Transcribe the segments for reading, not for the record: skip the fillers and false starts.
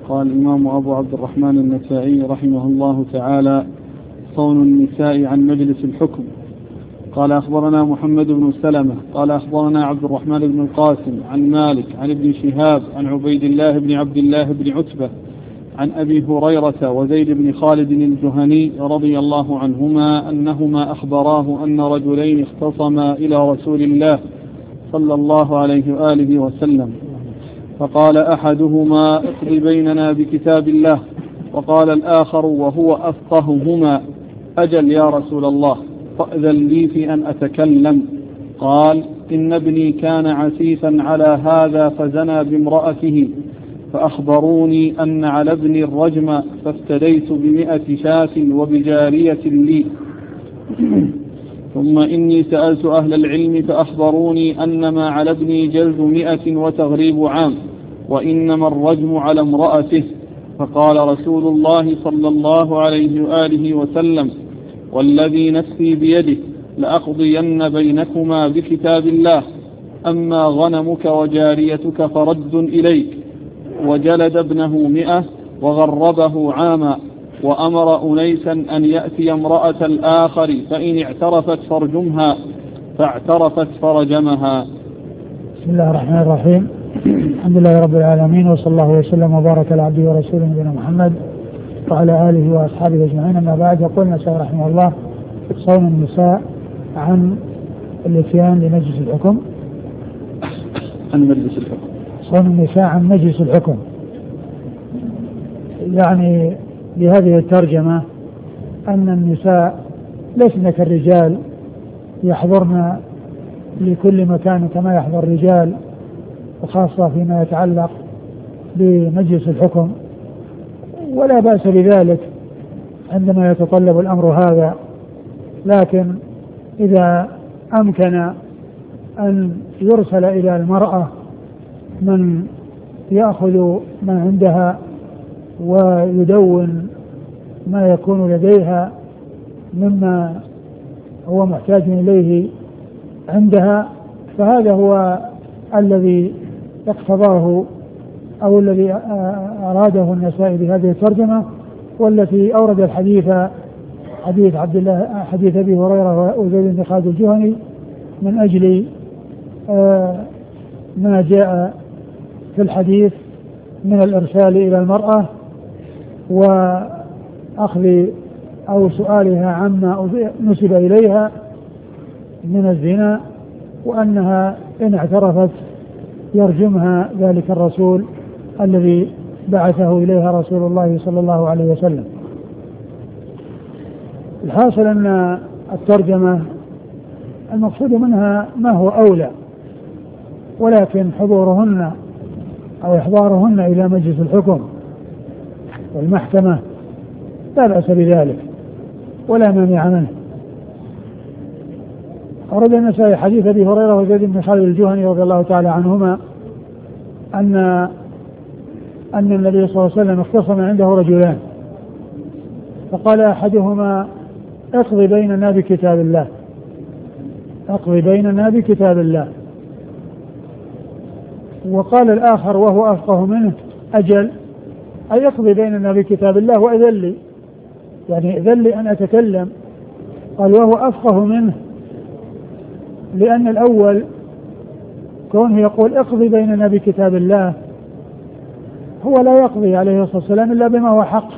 قال الإمام أبو عبد الرحمن النسائي رحمه الله تعالى: صون النساء عن مجلس الحكم. قال أخبرنا محمد بن سلمة قال أخبرنا عبد الرحمن بن القاسم عن مالك عن ابن شهاب عن عبيد الله بن عبد الله بن عتبة عن أبي هريرة وزيد بن خالد الجهني رضي الله عنهما أنهما أخبراه أن رجلين اختصما إلى رسول الله صلى الله عليه وآله وسلم، فقال أحدهما: اقض بيننا بكتاب الله. وقال الآخر وهو أفقههما: أجل يا رسول الله، فأذن لي في أن أتكلم. قال: إن ابني كان عسيفا على هذا فزنى بامرأته، فأخبروني أن على ابني الرجم، فافتديت ب100 شاة وبجارية لي. ثم إني سألت أهل العلم فأخبروني أنما على ابني جلد 100 وتغريب عام، وإنما الرجم على امرأته. فقال رسول الله صلى الله عليه وآله وسلم: والذي نفسي بيده لأقضين بينكما بكتاب الله، أما غنمك وجاريتك فرد إليك. وجلد ابنه 100 وغربه عاما، وأمر أنيسا أن يأتي امرأة الآخر فإن اعترفت فارجمها، فاعترفت فرجمها. بسم الله الرحمن الرحيم. الحمد لله رب العالمين، وصلى الله وسلم وبارك على عبده ورسوله نبينا محمد وعلى آله وأصحابه أجمعين. أما بعد، يقول النسائي رحمه الله: صون النساء عن الاتيان لمجلس الحكم. عن مجلس الحكم. صون النساء عن مجلس الحكم، يعني بهذه الترجمة أن النساء لسن كالرجال يحضرن لكل مكان كما يحضر الرجال، وخاصة فيما يتعلق بمجلس الحكم، ولا بأس بذلك عندما يتطلب الأمر هذا. لكن إذا أمكن أن يرسل إلى المرأة من يأخذ ما عندها ويدون ما يكون لديها مما هو محتاج إليه عندها، فهذا هو الذي اقتضاه أو الذي أراده النسائي بهذه الترجمة، والتي أورد الحديث حديث أبي هريرة وزيد بن خالد الجهني من أجل ما جاء في الحديث من الإرسال إلى المرأة وأخذ أو سؤالها عما نسب إليها من الزنا، وأنها إن اعترفت يرجمها ذلك الرسول الذي بعثه إليها رسول الله صلى الله عليه وسلم. الحاصل أن الترجمة المقصود منها ما هو أولى، ولكن حضورهن أو إحضارهن إلى مجلس الحكم والمحكمة لا بأس بذلك ولا مانع منه. أورد النسائي حديث أبي هريرة وزيد بن خالد الجهني رضي الله تعالى عنهما أن النبي صلى الله عليه وسلم اختصم عنده رجلان، فقال أحدهما: اقض بيننا بكتاب الله، اقض بيننا بكتاب الله. وقال الآخر وهو أفقه منه: أجل، أي اقض بيننا بكتاب الله وأذن لي، يعني إذن لي أن أتكلم. قال وهو أفقه منه، لأن الأول كونه يقول اقض بيننا بكتاب الله، هو لا يقضي عليه الصلاة والسلام إلا بما هو حق،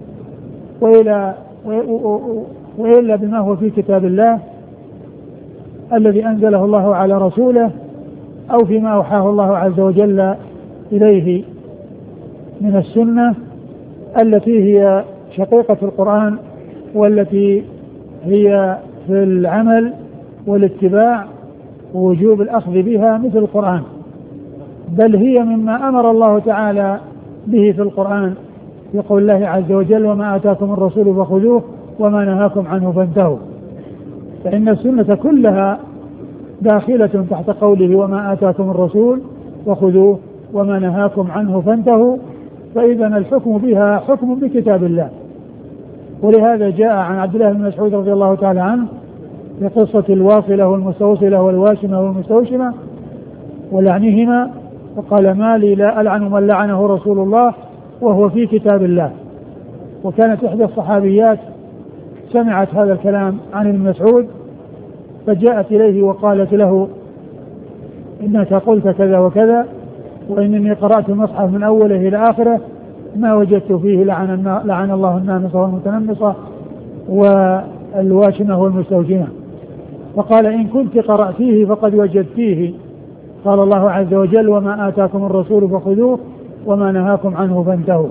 وإلا بما هو في كتاب الله الذي أنزله الله على رسوله، أو فيما أوحاه الله عز وجل إليه من السنة التي هي شقيقة القرآن، والتي هي في العمل والاتباع ووجوب الأخذ بها مثل القرآن، بل هي مما أمر الله تعالى به في القرآن في قول الله عز وجل: وما آتاكم الرسول فخذوه وما نهاكم عنه فانتهوا. فإن السنة كلها داخلة تحت قوله: وما آتاكم الرسول فخذوه وما نهاكم عنه فانتهوا. فإذا الحكم بها حكم بكتاب الله. ولهذا جاء عن عبد الله بن مسعود رضي الله تعالى عنه في قصة الواصلة والمستوصلة والواشمة والمستوشمة ولعنهما، فقال: ما لي لا ألعن من لعنه رسول الله وهو في كتاب الله. وكانت إحدى الصحابيات سمعت هذا الكلام عن ابن مسعود فجاءت إليه وقالت له إنك قلت كذا وكذا، وإنني قرأت المصحف من أوله إلى آخره ما وجدت فيه لعن الله النامصة والمتنمصة والواشمة والمستوجمة. فقال إن كنت قرأتيه فقد وجدتيه. قال الله عز وجل وما آتاكم الرسول فخذوه وما نهاكم عنه فانتهوا.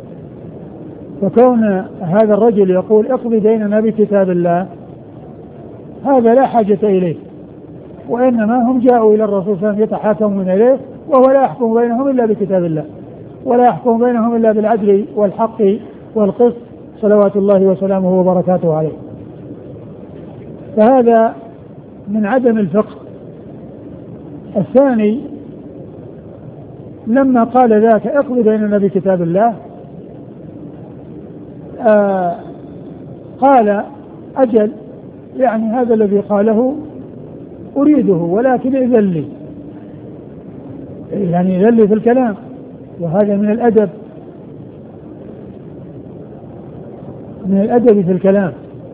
فكون هذا الرجل يقول اقضي بيننا بكتاب الله هذا لا حاجة إليه، وإنما هم جاءوا إلى الرسول صلى الله عليه وسلم يتحاكمون إليه وهو لا يحكم بينهم إلا بكتاب الله، ولا يحكم بينهم إلا بالعدل والحق والقسط صلوات الله وسلامه وبركاته عليه. فهذا من عدم الفقه. الثاني لما قال ذاك اقضي بيننا بكتاب الله قال أجل، يعني هذا الذي قاله أريده ولكن إذن لي، يعني إذن لي في الكلام، وهذا من الأدب، من الأدب في الكلام.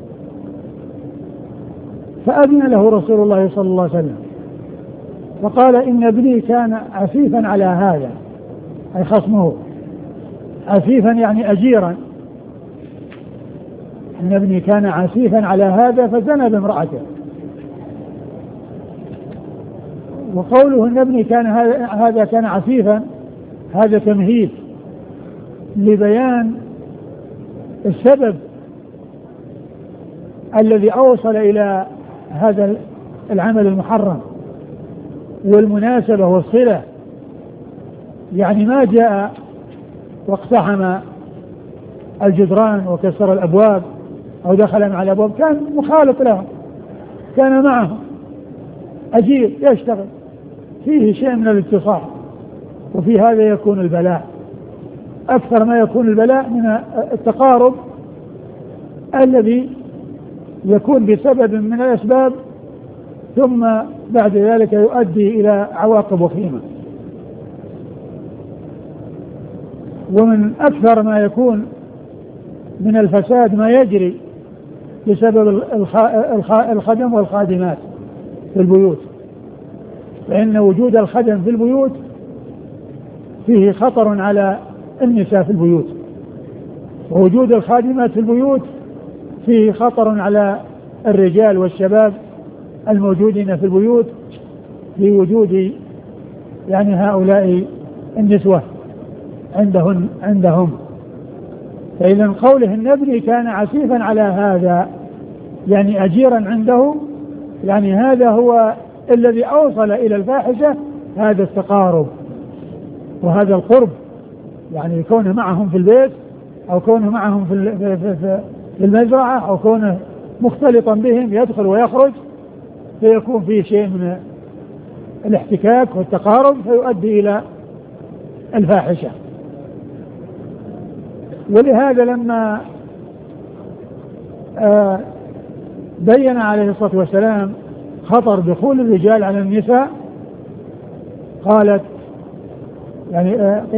فأذن له رسول الله صلى الله عليه وسلم وقال إن ابني كان عفيفا على هذا، أي خصمه، عفيفا يعني أجيرا، إن ابني كان عفيفا على هذا فزنى بامرأته. وقوله إن ابني كان هذا كان عفيفا هذا تمهيد لبيان السبب الذي أوصل إلى هذا العمل المحرم والمناسبة والصلة. يعني ما جاء واقتحم الجدران وكسر الأبواب أو دخل مع الأبواب، كان مخالط لهم، كان معهم أجير يشتغل، فيه شيء من الاتصال. وفي هذا يكون البلاء، أكثر ما يكون البلاء من التقارب الذي يكون بسبب من الأسباب ثم بعد ذلك يؤدي إلى عواقب وخيمة. ومن أكثر ما يكون من الفساد ما يجري بسبب الخدم والخادمات في البيوت، فإن وجود الخدم في البيوت فيه خطر على النساء في البيوت، ووجود الخادمات في البيوت فيه خطر على الرجال والشباب الموجودين في البيوت في وجود يعني هؤلاء النسوة عندهم. فإذا قوله إن ابني كان عسيفا على هذا يعني أجيرا عنده، يعني هذا هو الذي أوصل إلى الفاحشة، هذا التقارب وهذا القرب، يعني كونه معهم في البيت أو كونه معهم في المزرعة أو كونه مختلطا بهم يدخل ويخرج، فيكون فيه شيء من الاحتكاك والتقارب فيؤدي إلى الفاحشة. ولهذا لما بين عليه الصلاة والسلام خطر دخول الرجال على النساء قالت يعني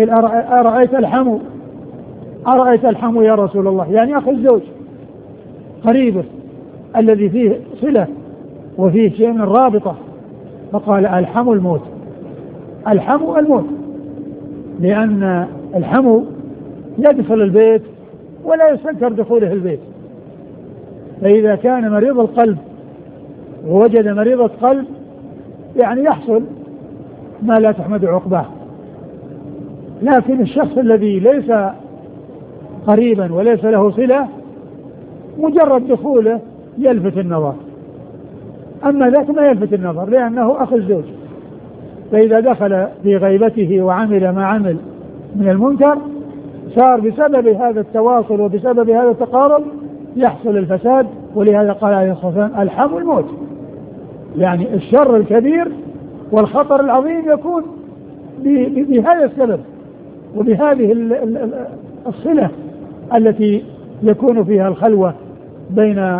أرأيت الحمو يا رسول الله، يعني أخي الزوج قريبه الذي فيه صلة وفيه شيء من الرابطة. فقال الحمو الموت، الحمو الموت، لأن الحمو يدخل البيت ولا يستنكر دخوله البيت. فإذا كان مريض القلب ووجد مريضة قلب يعني يحصل ما لا تحمد عقباه. لكن الشخص الذي ليس قريبا وليس له صلة مجرد دخوله يلفت النظر، أما ذاك ما يلفت النظر لأنه أخ الزوج. فإذا دخل في غيبته وعمل ما عمل من المنكر صار بسبب هذا التواصل وبسبب هذا التقارب يحصل الفساد. ولهذا قال عليه الصلاة والسلام الحمو الموت، يعني الشر الكبير والخطر العظيم يكون بهذا السبب وبهذه الصلة التي يكون فيها الخلوة بين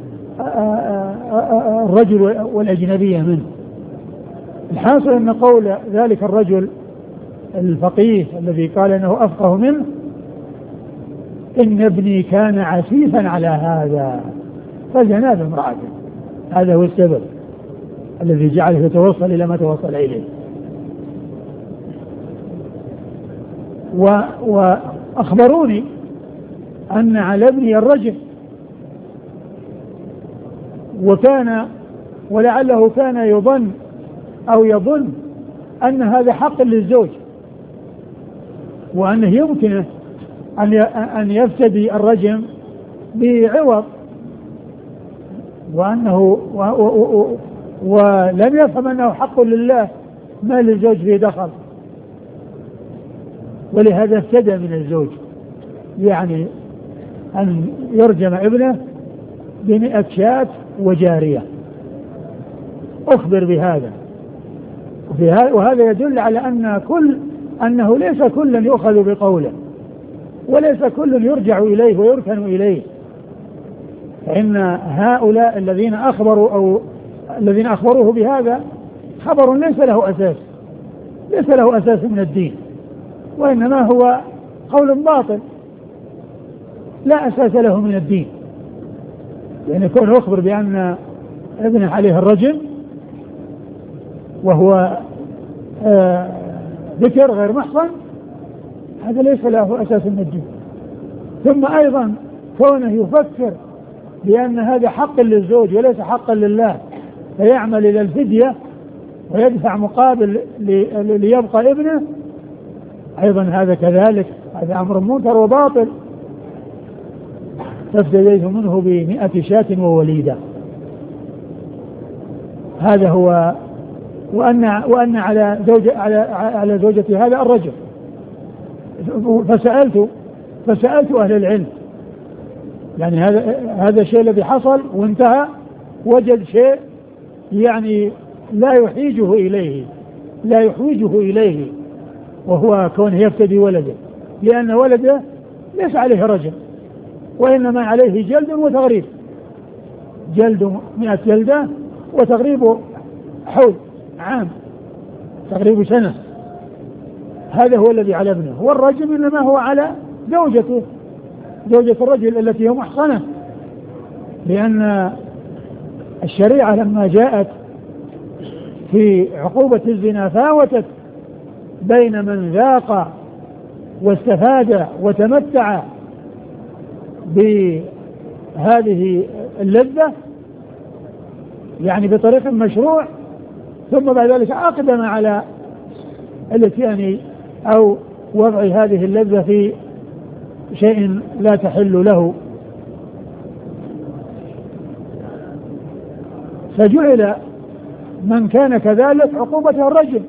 الرجل والأجنبية منه. الحاصل أن قول ذلك الرجل الفقيه الذي قال أنه أفقه منه إن ابني كان عسيفا على هذا فزنا بامرأته. هذا هو السبب الذي جعله يتوصل إلى ما توصل إليه. وأخبروني أن على ابني الرجم، ولعله كان يظن أن هذا حق للزوج، وأنه يمكنه أن يفتدي الرجم بعوض، ولم يفهم أنه حق لله ما للزوج فيه دخل، ولهذا افتدى من الزوج، يعني أن يرجم ابنه ب100 شاة وجارية. أخبر بهذا، وهذا يدل على أنه ليس كل يؤخذ بقوله، وليس كل يرجع إليه ويركن إليه، فإن هؤلاء الذين أخبروه بهذا خبر ليس له أساس من الدين، وإنما هو قول باطل لا أساس له من الدين. يعني يكون أخبر بأن ابنه عليه الرجم وهو ذكر غير محصن، هذا ليس له أساس من الدين. ثم أيضا كونه يفكر بأن هذا حق للزوج وليس حقا لله، فيعمل إلى الفدية ويدفع مقابل ليبقى ابنه، أيضا هذا كذلك، هذا أمر منكر وباطل. فافتديت منه ب100 شاة ووليدة. هذا هو. وأن على زوجتي هذا الرجل. فسألت أهل العلم، يعني هذا الشيء الذي حصل وانتهى، وجد شيء يعني لا يحوجه إليه، وهو كونه يفتدي ولده، لأن ولده ليس عليه رجم، وإنما عليه جلد وتغريب، جلد 100 جلدة وتغريب حول عام، تغريب سنة. هذا هو الذي على ابنه. والرجم إنما هو على زوجته، زوجة الرجل التي هي محصنة، لأن الشريعة لما جاءت في عقوبة الزنا فاوتت بين من ذاق واستفاد وتمتع بهذه اللذة يعني بطريق مشروع، ثم بعد ذلك أقدم على الاتيان أو وضع هذه اللذة في شيء لا تحل له، فجعل من كان كذلك عقوبته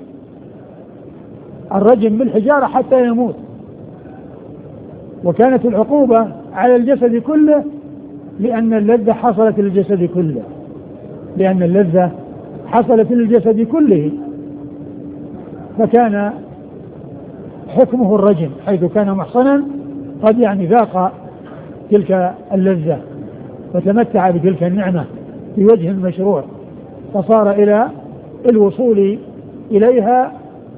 الرجم بالحجارة حتى يموت. وكانت العقوبة على الجسد كله لأن اللذة حصلت للجسد كله، فكان حكمه الرجم حيث كان محصنا قد يعني ذاق تلك اللذة وتمتع بتلك النعمة بوجه مشروع، فصار إلى الوصول إليها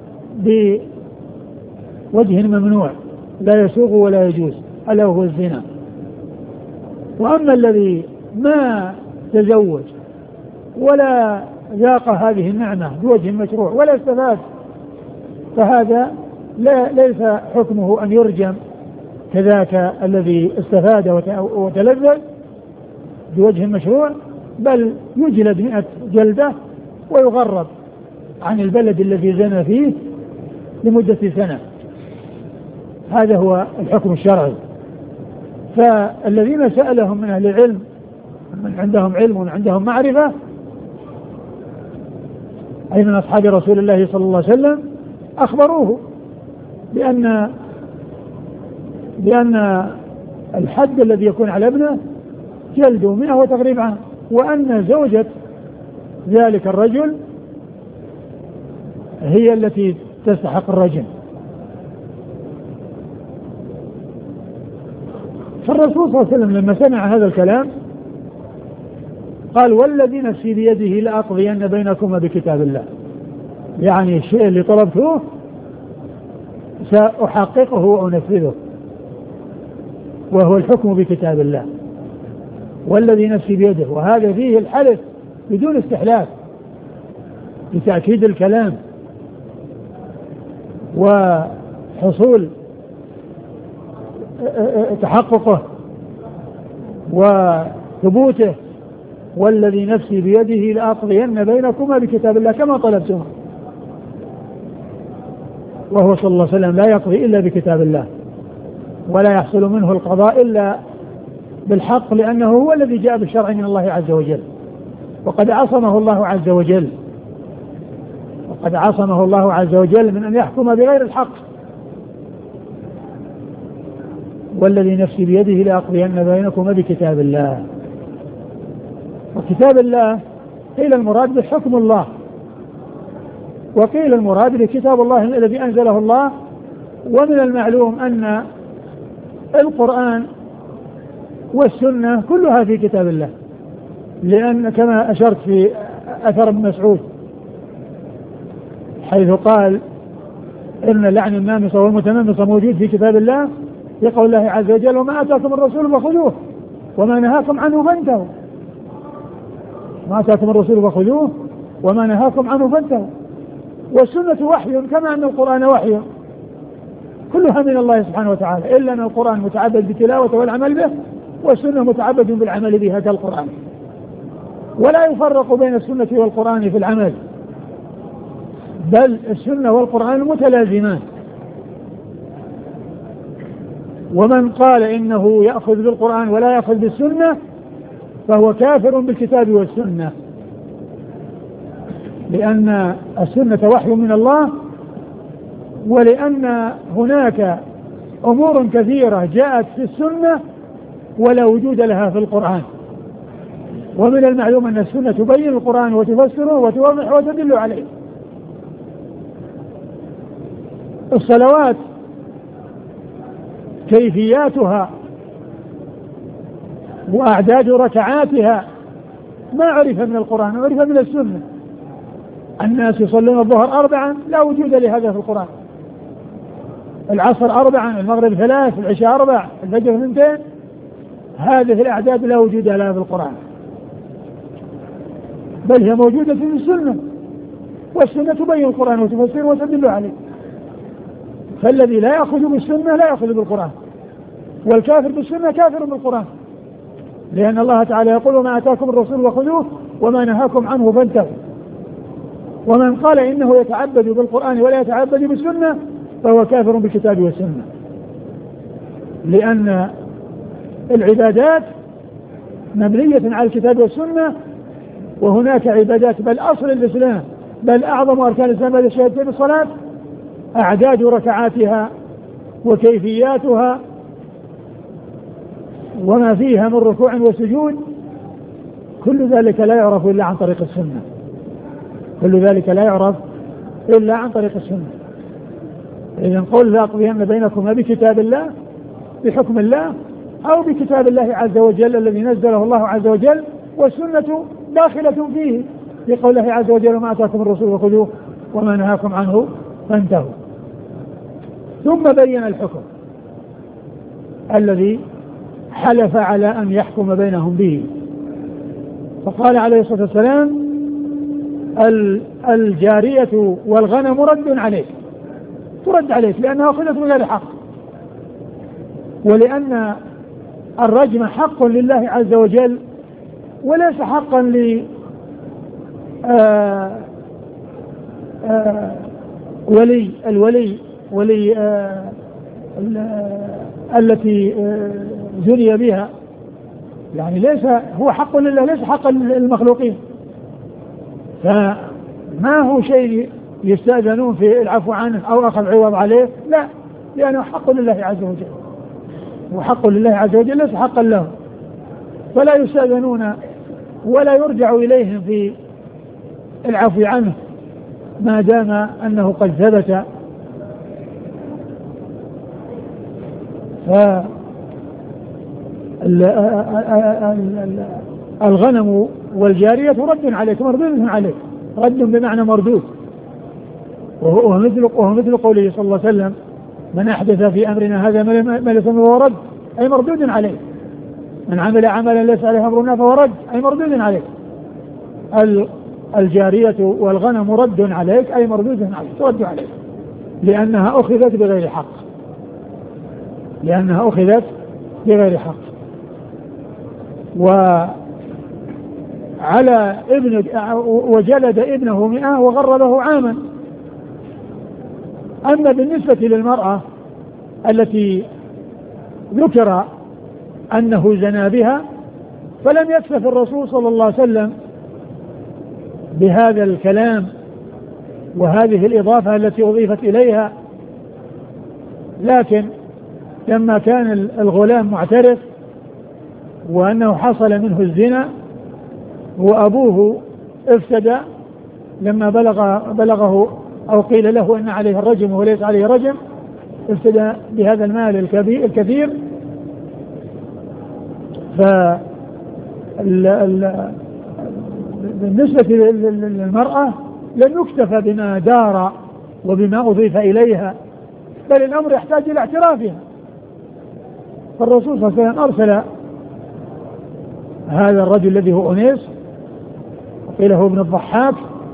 بوجه ممنوع لا يسوغ ولا يجوز، ألا هو الزنا. وأما الذي ما تزوج ولا ذاق هذه النعمة بوجه مشروع ولا استفاد، فهذا ليس حكمه أن يرجم كذاك الذي استفاد وتلذذ بوجه مشروع، بل يجلد 100 جلدة ويغرب عن البلد الذي زنى فيه لمدة سنة. هذا هو الحكم الشرعي. فالذين سألهم من أهل العلم، من عندهم علم وعندهم معرفة، أي من أصحاب رسول الله صلى الله عليه وسلم، أخبروه بأن الحد الذي يكون على ابنه جلد 100 وتغريب عنه، وأن زوجة ذلك الرجل هي التي تستحق الرجم. فالرسول صلى الله عليه وسلم لما سمع هذا الكلام قال: والذي نفسي بيده لأقضين بينكما بكتاب الله، يعني الشيء اللي طلبته سأحققه وأنفذه. وهو الحكم بكتاب الله والذي نفسي بيده. وهذا فيه الحلف بدون استحلاف لتأكيد الكلام وحصول تحققه وثبوته. والذي نفسي بيده لأقضين بينكما بكتاب الله كما طلبتم. وهو صلى الله عليه وسلم لا يقضي إلا بكتاب الله ولا يحصل منه القضاء إلا بالحق، لأنه هو الذي جاء بالشرع من الله عز وجل، وقد عصمه الله عز وجل من أن يحكم بغير الحق. والذي نفسي بيده لأقضين بينكما بكتاب الله. وكتاب الله قيل المراد بحكم الله، وقيل المراد بكتاب الله الذي أنزله الله. ومن المعلوم أن القرآن والسنة كلها في كتاب الله، لأن كما أشرت في أثر ابن مسعود حيث قال إن اللعن النامصة والمتنمصة موجود في كتاب الله، يقول الله عز وجل وما آتاكم الرسول فخذوه وما نهاكم عنه فانتهوا. ما آتاكم الرسول فخذوه وما نهاكم عنه فانتهوا. والسنة وحي كما أن القرآن وحي، كلها من الله سبحانه وتعالى، إلا أن القرآن متعبد بتلاوته والعمل به، والسنة متعبد بالعمل بها كالقرآن. ولا يفرق بين السنة والقرآن في العمل، بل السنة والقرآن متلازمان. ومن قال إنه يأخذ بالقرآن ولا يأخذ بالسنة فهو كافر بالكتاب والسنة، لأن السنة وحي من الله، ولأن هناك أمور كثيرة جاءت في السنة ولا وجود لها في القرآن. ومن المعلوم أن السنة تبين القرآن وتفسره وتوضح وتدل عليه. الصلوات كيفياتها وأعداد ركعاتها ما عرف من القرآن، عرف من السنة. الناس يصلون الظهر 4 لا وجود لهذا في القرآن، العصر 4، المغرب 3، العشاء 4، الفجر 2. هذه الأعداد لا وجود لها في القرآن، بل هي موجودة في السنة، والسنة تبين القرآن وتفسره وتدل عليه. فالذي لا يأخذ بالسنة لا يأخذ بالقرآن، والكافر بالسنة كافر بالقرآن، لأن الله تعالى يقول وما آتاكم الرسول وخذوه وما نهاكم عنه فانتهوا. ومن قال إنه يتعبد بالقرآن ولا يتعبد بالسنة فهو كافر بالكتاب والسنة، لأن العبادات مبنية على الكتاب والسنة، وهناك عبادات بل أصل الإسلام بل أعظم أركان الإسلام بعد الشهادتين الصلاة، أعداد ركعاتها وكيفياتها وما فيها من ركوع وسجود، كل ذلك لا يعرف إلا عن طريق السنة، كل ذلك لا يعرف إلا عن طريق السنة. إذن قل لأقضين بينكم بكتاب الله بحكم الله أو بكتاب الله عز وجل الذي نزله الله عز وجل، والسنة داخلة فيه في قوله عز وجل وما آتاكم الرسول فخذوه وما نهاكم عنه فانتهوا. ثم بين الحكم الذي حلف على أن يحكم بينهم به، فقال عليه الصلاة والسلام الجارية والغنم ترد عليك لأنها أخذت من غير حق، ولأن الرجم حق لله عز وجل وليس حقا ولي التي جري بها، يعني ليس هو حق لله، ليس حقا للمخلوقين. فما هو شيء يستأذنون في العفو عنه أو أخذ عوض عليه، لا، لأنه حق لله عز وجل، وحق لله عز وجل ليس حقا له، فلا يستأذنون ولا يرجع إليهم في العفو عنه ما دام أنه قد ثبت. الغنم والجارية رد عليك، مردود عليك، رد بمعنى مردود، وهو مثل قوله صلى الله عليه وسلم من أحدث في أمرنا هذا ما ليس منه ورد، أي مردود عليه. من عمل عملا ليس عليه أمرنا فهو رد، أي مردود عليه. الجارية والغنم رد عليك، أي مردود عليك، ترد عليك، لأنها أخذت بغير حق، لأنها أخذت بغير حق. وعلى ابن وجلد ابنه 100 وغربه عاما. أما بالنسبة للمرأة التي ذكر أنه زنى بها فلم يكتف الرسول صلى الله عليه وسلم بهذا الكلام وهذه الإضافة التي أضيفت إليها، لكن لما كان الغلام معترف وأنه حصل منه الزنا وأبوه افتدى لما بلغه أو قيل له أن عليه الرجم وليس عليه رجم، افتدى بهذا المال الكثير. بالنسبة للمرأة لم يكتفى بما دار وبما أضيف إليها، بل الأمر يحتاج إلى اعترافها. فالرسول صلى الله عليه وسلم أرسل هذا الرجل الذي هو أنيس وقيل هو ابن الضحاك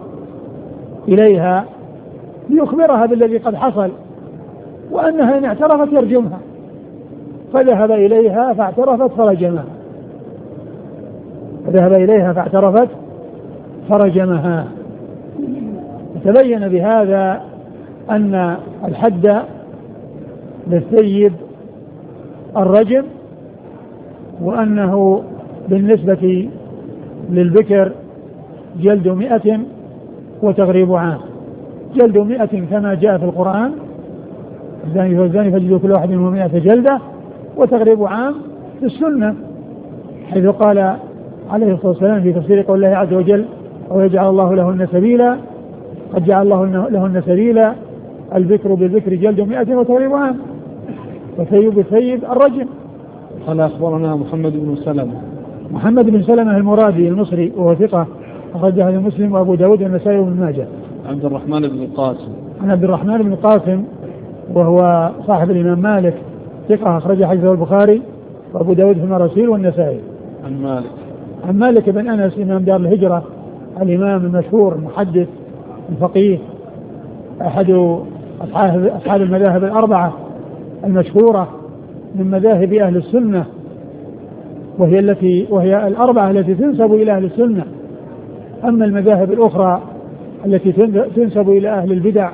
إليها ليخبرها بالذي قد حصل، وأنها إن اعترفت يرجمها. فذهب إليها فاعترفت فرجمها، فرجمها. تبين بهذا أن الحد للسيد الرجم، وأنه بالنسبة للبكر جلد 100 وتغريب عام. جلد 100 كما جاء في القرآن، الزاني والزاني فاجلدوا كل واحد منهم 100 جلدة، وتغريب عام في السنة، حيث قال عليه الصلاة والسلام في تفسير قول الله عز وجل: ويجعل الله لهن سبيلا، قد جعل الله لهن سبيلا، البكر بالبكر جلد 100 وتغريب عام، وثيب بالثيب الرجم. قال أخبرنا محمد بن سلمة المرادي المصري وهو ثقة، أخرجه مسلم وأبو داود والنسائي وابن ماجه. عبد الرحمن بن القاسم وهو صاحب الإمام مالك، ثقة، أخرج حديثه البخاري وأبو داود في المراسيل والنسائي. عن مالك بن أنس إمام دار الهجرة، الإمام المشهور المحدث الفقيه، أحد أصحاب المذاهب الأربعة المشهورة من مذاهب أهل السنة، وهي الأربعة التي تنسب إلى أهل السنة. أما المذاهب الأخرى التي تنسب إلى أهل البدع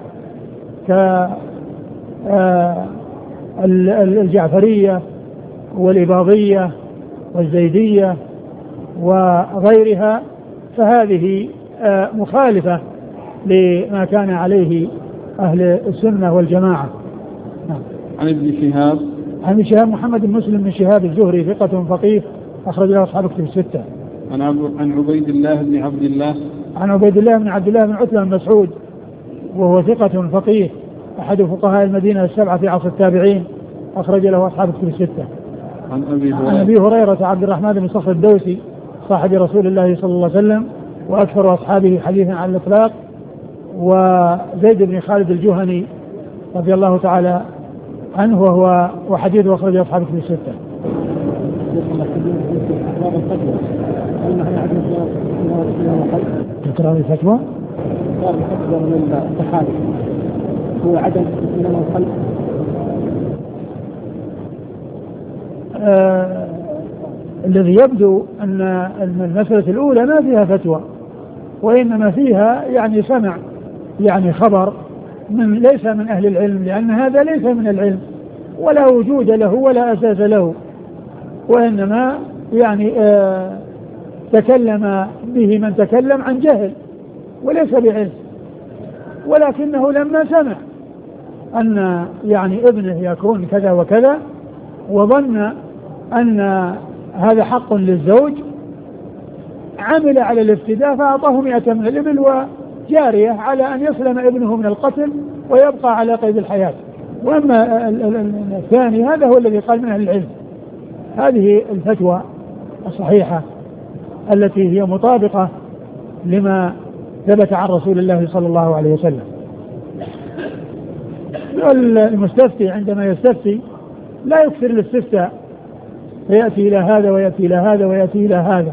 كالجعفرية والإباضية والزيدية وغيرها، فهذه مخالفة لما كان عليه أهل السنة والجماعة. عن ابن شهاب محمد بن مسلم بن شهاب الزهري، ثقة فقيه، أخرج له أصحاب كتب الستة. عن عبيد الله بن عبد الله بن عتبة بن مسعود، وهو ثقة فقيه، أحد فقهاء المدينة السبعة في عصر التابعين، أخرج له أصحاب كتب الستة. عن أبي هريرة عبد الرحمن بن صخر الدوسي، صاحب رسول الله صلى الله عليه وسلم، وأكثر أصحابه حديثا على الإطلاق، وزيد بن خالد الجهني رضي الله تعالى عنه، وحديثه أخرجه أصحاب كتب الستة. تكرار الفتوى من التحالف هو عدم من الخلق. الذي يبدو أن المسألة الأولى ما فيها فتوى، وإنما فيها يعني سمع، يعني خبر ليس من أهل العلم، لأن هذا ليس من العلم ولا وجود له ولا أساس له، وإنما يعني تكلم به من تكلم عن جهل وليس بعلم، ولكنه لما سمع أن يعني ابنه يكون كذا وكذا، وظن أن هذا حق للزوج، عمل على الافتداء فأعطاه 100 من الإبل وجارية على أن يسلم ابنه من القتل ويبقى على قيد الحياة. وأما الثاني هذا هو الذي قال من أهل العلم. هذه الفتوى الصحيحة التي هي مطابقة لما ثبت عن رسول الله صلى الله عليه وسلم. المستفتي عندما يستفتي لا يكثر الاستفتاء فيأتي إلى هذا ويأتي إلى هذا ويأتي إلى هذا،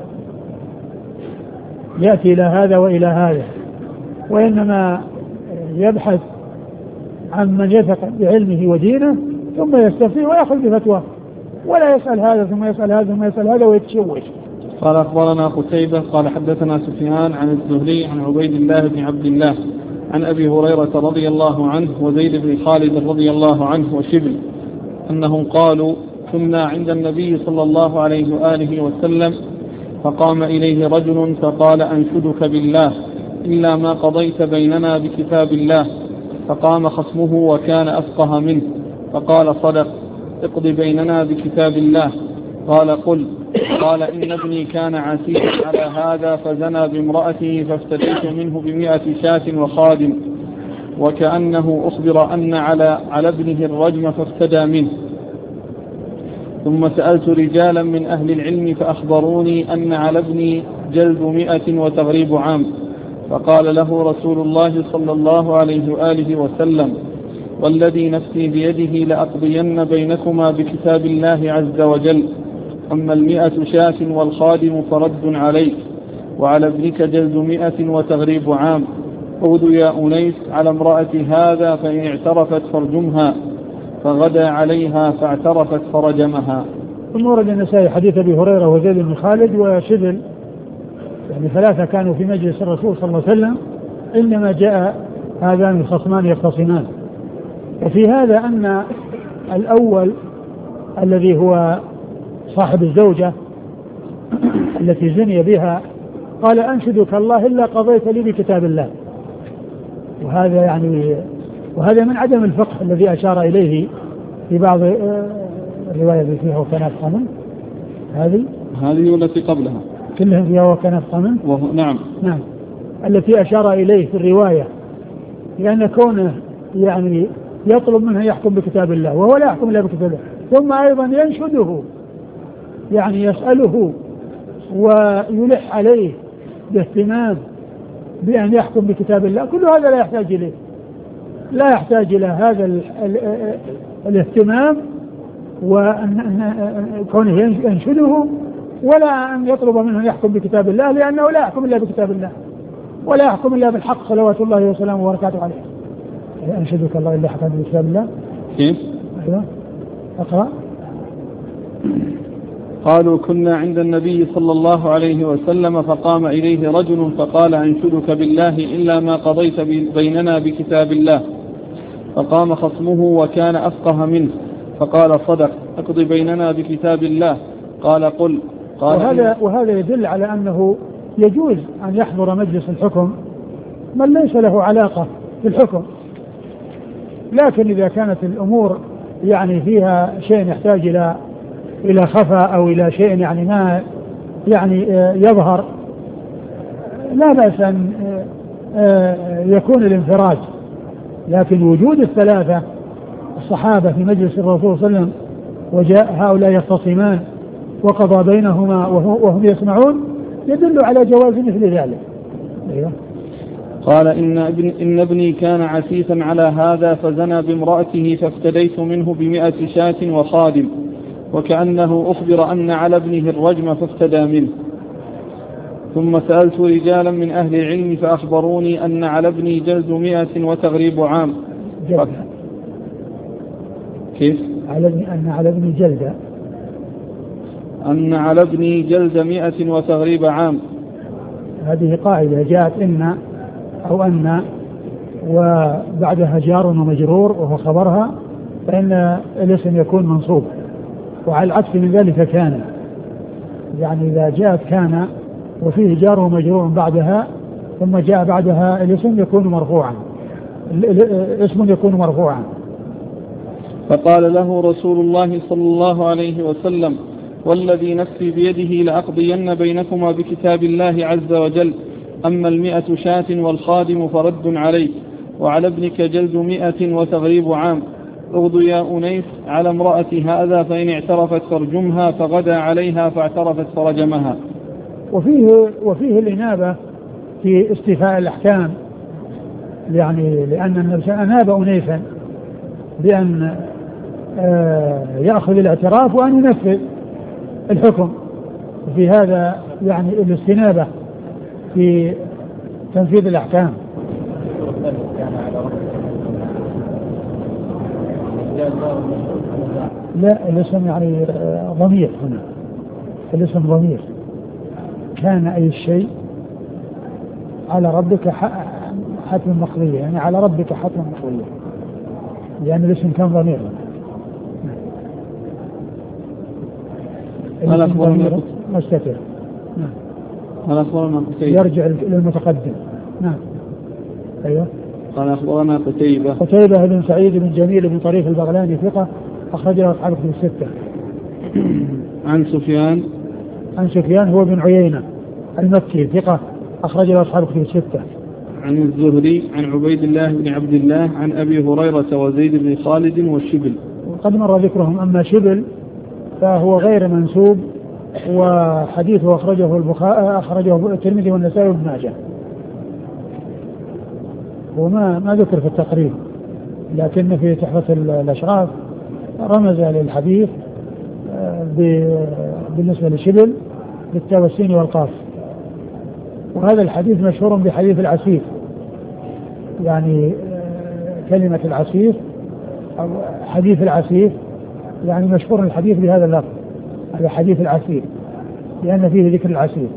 يأتي إلى هذا وإلى هذا، وإنما يبحث عن من يثق بعلمه ودينه ثم يستفتي ويأخذ بفتواه، ولا يسأل هذا ثم يسأل هذا ثم يسأل هذا ويتشوش. قال أخبرنا قتيبة قال حدثنا سفيان عن الزهري عن عبيد الله بن عبد الله عن أبي هريرة رضي الله عنه وزيد بن خالد رضي الله عنه وشبل أنهم قالوا كنا عند النبي صلى الله عليه وآله وسلم فقام إليه رجل فقال أنشدك بالله إلا ما قضيت بيننا بكتاب الله، فقام خصمه وكان أفقه منه فقال صدق، اقض بيننا بكتاب الله. قال قل. قال إن ابني كان عسيرا على هذا فزنى بامرأته فافتديت منه ب100 شاة وخادم، وكأنه أخبر أن على ابنه الرجم فافتدى منه. ثم سألت رجالا من أهل العلم فأخبروني أن على ابني جلد 100 وتغريب عام، فقال له رسول الله صلى الله عليه وآله وسلم والذي نفسي بيده لأقضين بينكما بكتاب الله عز وجل، أما 100 شاة والخادم فرد عليك، وعلى ابنك جلد 100 وتغريب عام. خذ يا أنيس على امرأة هذا فإن اعترفت فارجمها، فغدا عليها فاعترفت فرجمها. ثم ورد النسائي حديث أبي هريرة وزيد بن خالد وشبل، يعني 3 كانوا في مجلس الرسول صلى الله عليه وسلم إنما جاء هذان الخصمان يختصمان. وفي هذا أن الأول الذي هو صاحب الزوجة التي زني بها قال أنشدك الله إلا قضيت لي بكتاب الله، وهذا من عدم الفقه الذي أشار إليه في بعض الرواية التي فيها وكان أفقه منه. هذه التي قبلها كلها فيها وكان أفقه منه. نعم التي أشار إليه في الرواية، لأن كونه يعني يطلب منه يحكم بكتاب الله وهو لا يحكم إلا بكتاب الله، ثم أيضا ينشده يعني يسأله ويلح عليه باهتمام بأن يحكم بكتاب الله، كل هذا لا يحتاج إليه، لا يحتاج إلى هذا الاهتمام وأن كونه ينشده، ولا أن يطلب منه يحكم بكتاب الله، لأنه لا يحكم إلا بكتاب الله ولا يحكم إلا بالحق صلوات الله وسلامه وبركاته عليه. أنشدك الله إلا حكم بكتاب الله. كيف؟ أيوة أقرأ. قالوا كنا عند النبي صلى الله عليه وسلم فقام إليه رجل فقال أنشدك بالله إلا ما قضيت بيننا بكتاب الله، فقام خصمه وكان أفقه منه فقال صدق، اقض بيننا بكتاب الله. قال قل. وهذا يدل على أنه يجوز أن يحضر مجلس الحكم من ليس له علاقة بالحكم، لكن إذا كانت الأمور يعني فيها شيء يحتاج إلى خفاء أو إلى شيء يعني ما يعني يظهر، لا بأس أن يكون الانفراد. لكن وجود 3 الصحابة في مجلس الرسول صلى الله عليه وسلم وجاء هؤلاء يختصمان وقضى بينهما وهم يدل على جواز مثل ذلك. قال إن ابني كان عسيسا على هذا فزنى بامرأته فافتديت منه ب100 شاة وخادم، وكأنه أخبر أن على ابنه الرجم فافتدى منه. ثم سألت رجالا من أهل العلم فأخبروني أن على ابني جلد 100 وتغريب عام. كيف؟ أن على ابني جلد، أن على ابني جلد 100 وتغريب عام. هذه قاعدة جاءت إن أو أن وبعدها جار ومجرور وهو خبرها، فإن الاسم يكون منصوب، وعلى العكس من ذلك كان، يعني إذا جاءت كان وفيه جار ومجرور بعدها ثم جاء بعدها الاسم يكون مرفوعا، الاسم يكون مرفوعا. فقال له رسول الله صلى الله عليه وسلم والذي نفسي بيده لأقضين بينكما بكتاب الله عز وجل، أما 100 شاة والخادم فرد عليك، وعلى ابنك جلد 100 وتغريب عام. اغض يا أنيس على امرأة هذا فإن اعترفت فارجمها، فغدا عليها فاعترفت فرجمها. وفيه الإنابة في استيفاء الأحكام، يعني لأن النبي أناب أنيسا بأن يأخذ الاعتراف وأن ينفذ، الحكم، وفي هذا يعني الاستنابة في تنفيذ الأحكام. لا، الاسم يعني ضمير، هنا الاسم ضمير، كان أي شيء على ربك حتما مقضية، يعني على ربك حتما مقضية، لأن الاسم كان ضمير. الاسم ضمير مستتر. قال أخبرنا قتيبة، يرجع للمتقدم. نعم. أيوه. قال أخبرنا قتيبة بن سعيد بن جميل بن طريف البغلاني ثقة، أخرجه أصحاب الكتب الستة. عن سفيان هو بن عيينة المكي ثقة، أخرجه أصحاب الكتب الستة. عن الزهري عن عبيد الله بن عبد الله عن أبي هريرة وزيد بن خالد والشبل. وقد مر ذكرهم. أما شبل فهو غير منسوب، وحديثه أخرجه الترمذي والنسائي وابن ماجه، وما ذكر في التقريب، لكن في تحفة الأشراف رمز للحديث بالنسبة لشبل بالتاء والسين والقاف. وهذا الحديث مشهور بحديث العسيف، يعني كلمة العسيف أو حديث العسيف، يعني مشهور الحديث بهذا اللفظ، هذا حديث العسيف، لأن فيه ذكر العسيف.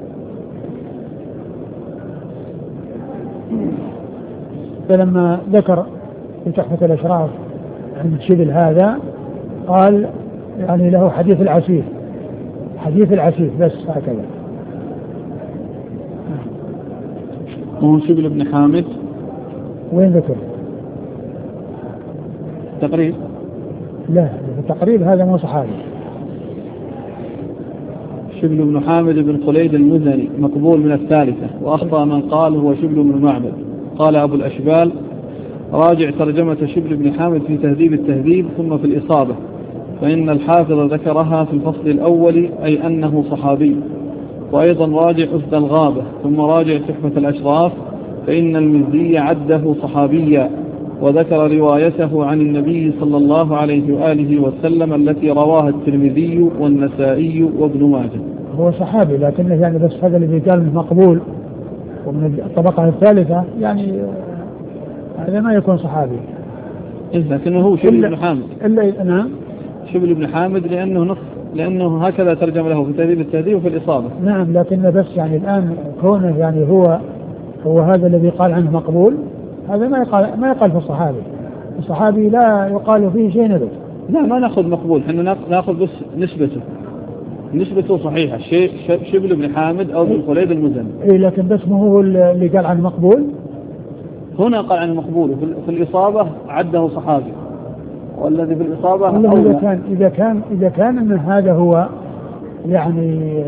فلما ذكر في تحفة الأشراف عن شبل هذا قال يعني له حديث العسيف، حديث العسيف بس هكذا. هو شبل بن حامد وين ذكر؟ تقريب؟ لا، التقريب هذا مو صحابي. شبل بن حامد بن خليد المزني مقبول من الثالثة، وأخطأ من قال هو شبل بن معبد. قال أبو الأشبال راجع ترجمة شبل بن حامد في تهذيب التهذيب ثم في الإصابة، فإن الحافظ ذكرها في الفصل الأول أي أنه صحابي. وأيضا راجع أسد الغابة ثم راجع تحفة الأشراف، فإن المزي عده صحابيا، وذكر روايته عن النبي صلى الله عليه وآله وسلم التي رواها الترمذي والنسائي وابن ماجه. هو صحابي، لكنه يعني بس هذا اللي قال مقبول ومن الطبقة الثالثة، يعني هذا ما يكون صحابي. لكنه هو شبل بن حامد. نعم، شبل بن حامد لأنه هكذا ترجم له في تهذيب التهذيب وفي الإصابة. نعم، لكنه بس يعني الآن كونه يعني هو هذا الذي قال عنه مقبول، هذا ما يقال في الصحابي. الصحابي لا يقال فيه شيء نبت. لا، ما نأخذ مقبول، حنا نأخذ بس نسبته صحيحة. شبل بن حامد أو بن خليد المزني. إيه، لكن بس ما هو اللي قال عنه مقبول. هنا قال عنه مقبول، في الإصابة عده صحابي، والذي في الإصابة إذا كان أن هذا هو يعني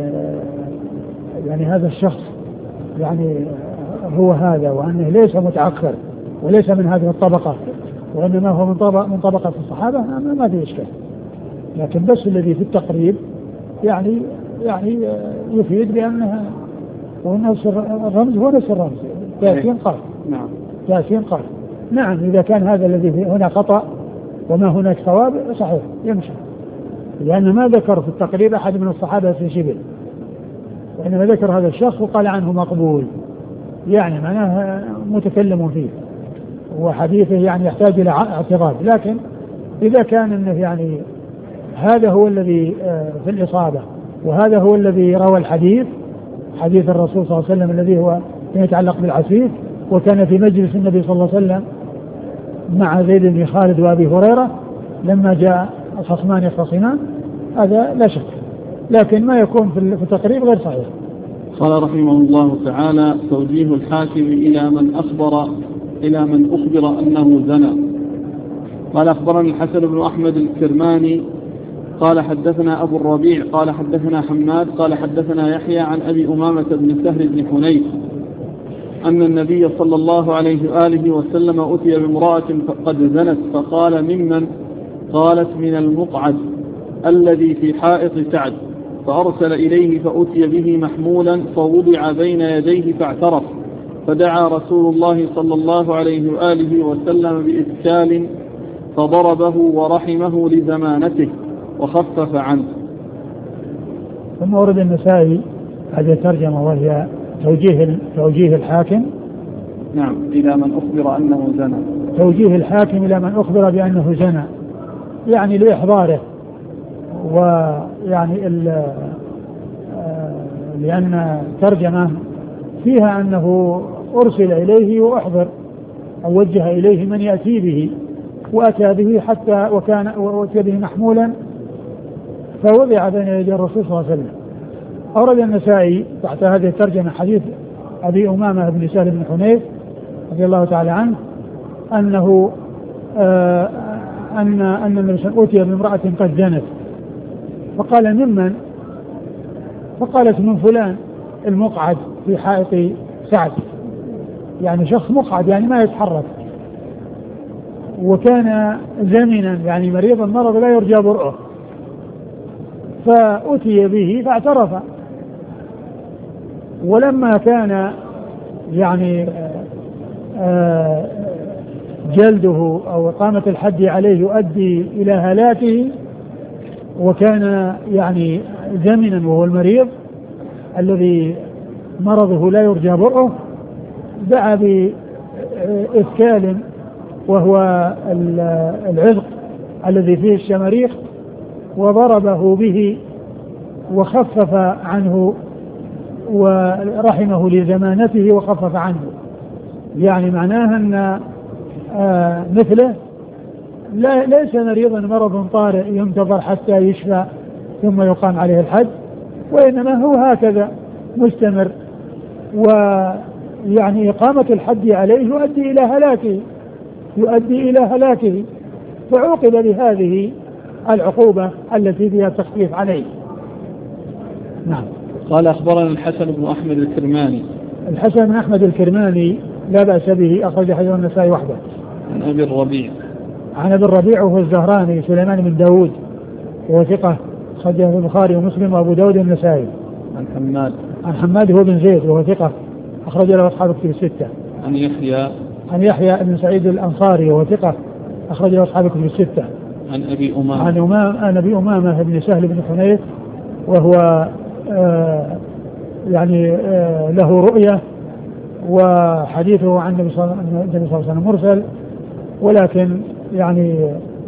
هذا الشخص يعني هو هذا، وأنه ليس متأخر وليس من هذه الطبقة، وإنما هو من طبقة الصحابة، ما في إشكال. لكن بس الذي في التقريب يعني يفيد بأنها ونفس الرمز هو نفس الرمز 30 قال. نعم 30 قال. نعم، إذا كان هذا الذي هنا خطأ وما هناك صواب صحيح يمشي، لأن ما ذكر في التقريب أحد من الصحابة في شبل، وإنما ذكر هذا الشخص وقال عنه مقبول، يعني معناه متكلم فيه، وحديثه يعني يحتاج إلى اعتراض. لكن إذا كان إنه يعني هذا هو الذي في الإصابة، وهذا هو الذي روى الحديث، حديث الرسول صلى الله عليه وسلم الذي هو يتعلق بالعسيف، وكان في مجلس النبي صلى الله عليه وسلم مع زيد بن خالد وأبي هريرة لما جاء الخصمان يختصمان، هذا لا شك، لكن ما يكون في التقريب غير صحيح. قال رحمه الله تعالى: توجيه الحاكم إلى من أخبر أنه زنى. قال: أخبرنا الحسن بن أحمد الكرماني قال حدثنا أبو الربيع قال حدثنا حماد قال حدثنا يحيى عن أبي أمامة بن سهل بن حنيف أن النبي صلى الله عليه وآله وسلم أتي بامرأة قد زنت، فقال: ممن؟ قالت: من المقعد الذي في حائط سعد. فأرسل إليه فأتي به محمولا، فوضع بين يديه فاعترف، فدعا رسول الله صلى الله عليه وآله وسلم بإسكال فضربه ورحمه لزمانته وخفف عنه. ثم ورد النسائي هذه الترجمة وهي توجيه الحاكم. نعم. إلى من أخبر أنه زنى. توجيه الحاكم إلى من أخبر بأنه زنى، يعني لإحضاره، ويعني لأن ترجمة فيها أنه أرسل إليه وأحضر أو وجه إليه من يأتي به، وأتى به حتى وأتي به محمولا فوضع بين يدي الرسول صلى الله عليه وسلم. أورد النسائي تحت هذه الترجمة حديث أبي أمامة بن سهل بن حنيف رضي الله تعالى عنه أنه أن النبي صلى الله عليه وسلم أتي بامرأة قد زنت، فقال ممن؟ فقالت من فلان المقعد في حائط سعد، يعني شخص مقعد يعني ما يتحرك، وكان زمنا يعني مريض المرض لا يرجى برؤه، فأتي به فاعترف. ولما كان يعني جلده أو إقامة الحد عليه يؤدي إلى هلاكه، وكان يعني زمنا وهو المريض الذي مرضه لا يرجى برؤه، دعا بإثكال وهو العذق الذي فيه الشماريخ، وضربه به وخفف عنه ورحمه لزمانته وخفف عنه، يعني معناها أن مثله ليس مريضا مرض طارئ ينتظر حتى يشفى ثم يقام عليه الحد، وإنما هو هكذا مستمر، ويعني إقامة الحد عليه يؤدي إلى هلاكه، فعوقب بهذه العقوبة التي فيها التخفيف عليه. نعم. قال أخبرنا الحسن بن أحمد الكرماني. الحسن بن أحمد الكرماني لا بأس به، أخرج حديث النسائي وحده. عن أبي الربيع. عن أبي الربيع وهو الزهراني سليمان بن داود وهو ثقة، أخرجه البخاري ومسلم وأبو داود النسائي. عن حماد هو بن زيد وهو ثقة، أخرج له أصحاب الكتب الستة. عن يحيى بن سعيد الأنصاري وهو ثقة، أخرج له أصحاب الكتب الستة. عن أبي أمامة بن سهل بن حنيف وهو يعني له رؤية، وحديثه عن النبي صلى الله عليه وسلم مرسل، ولكن يعني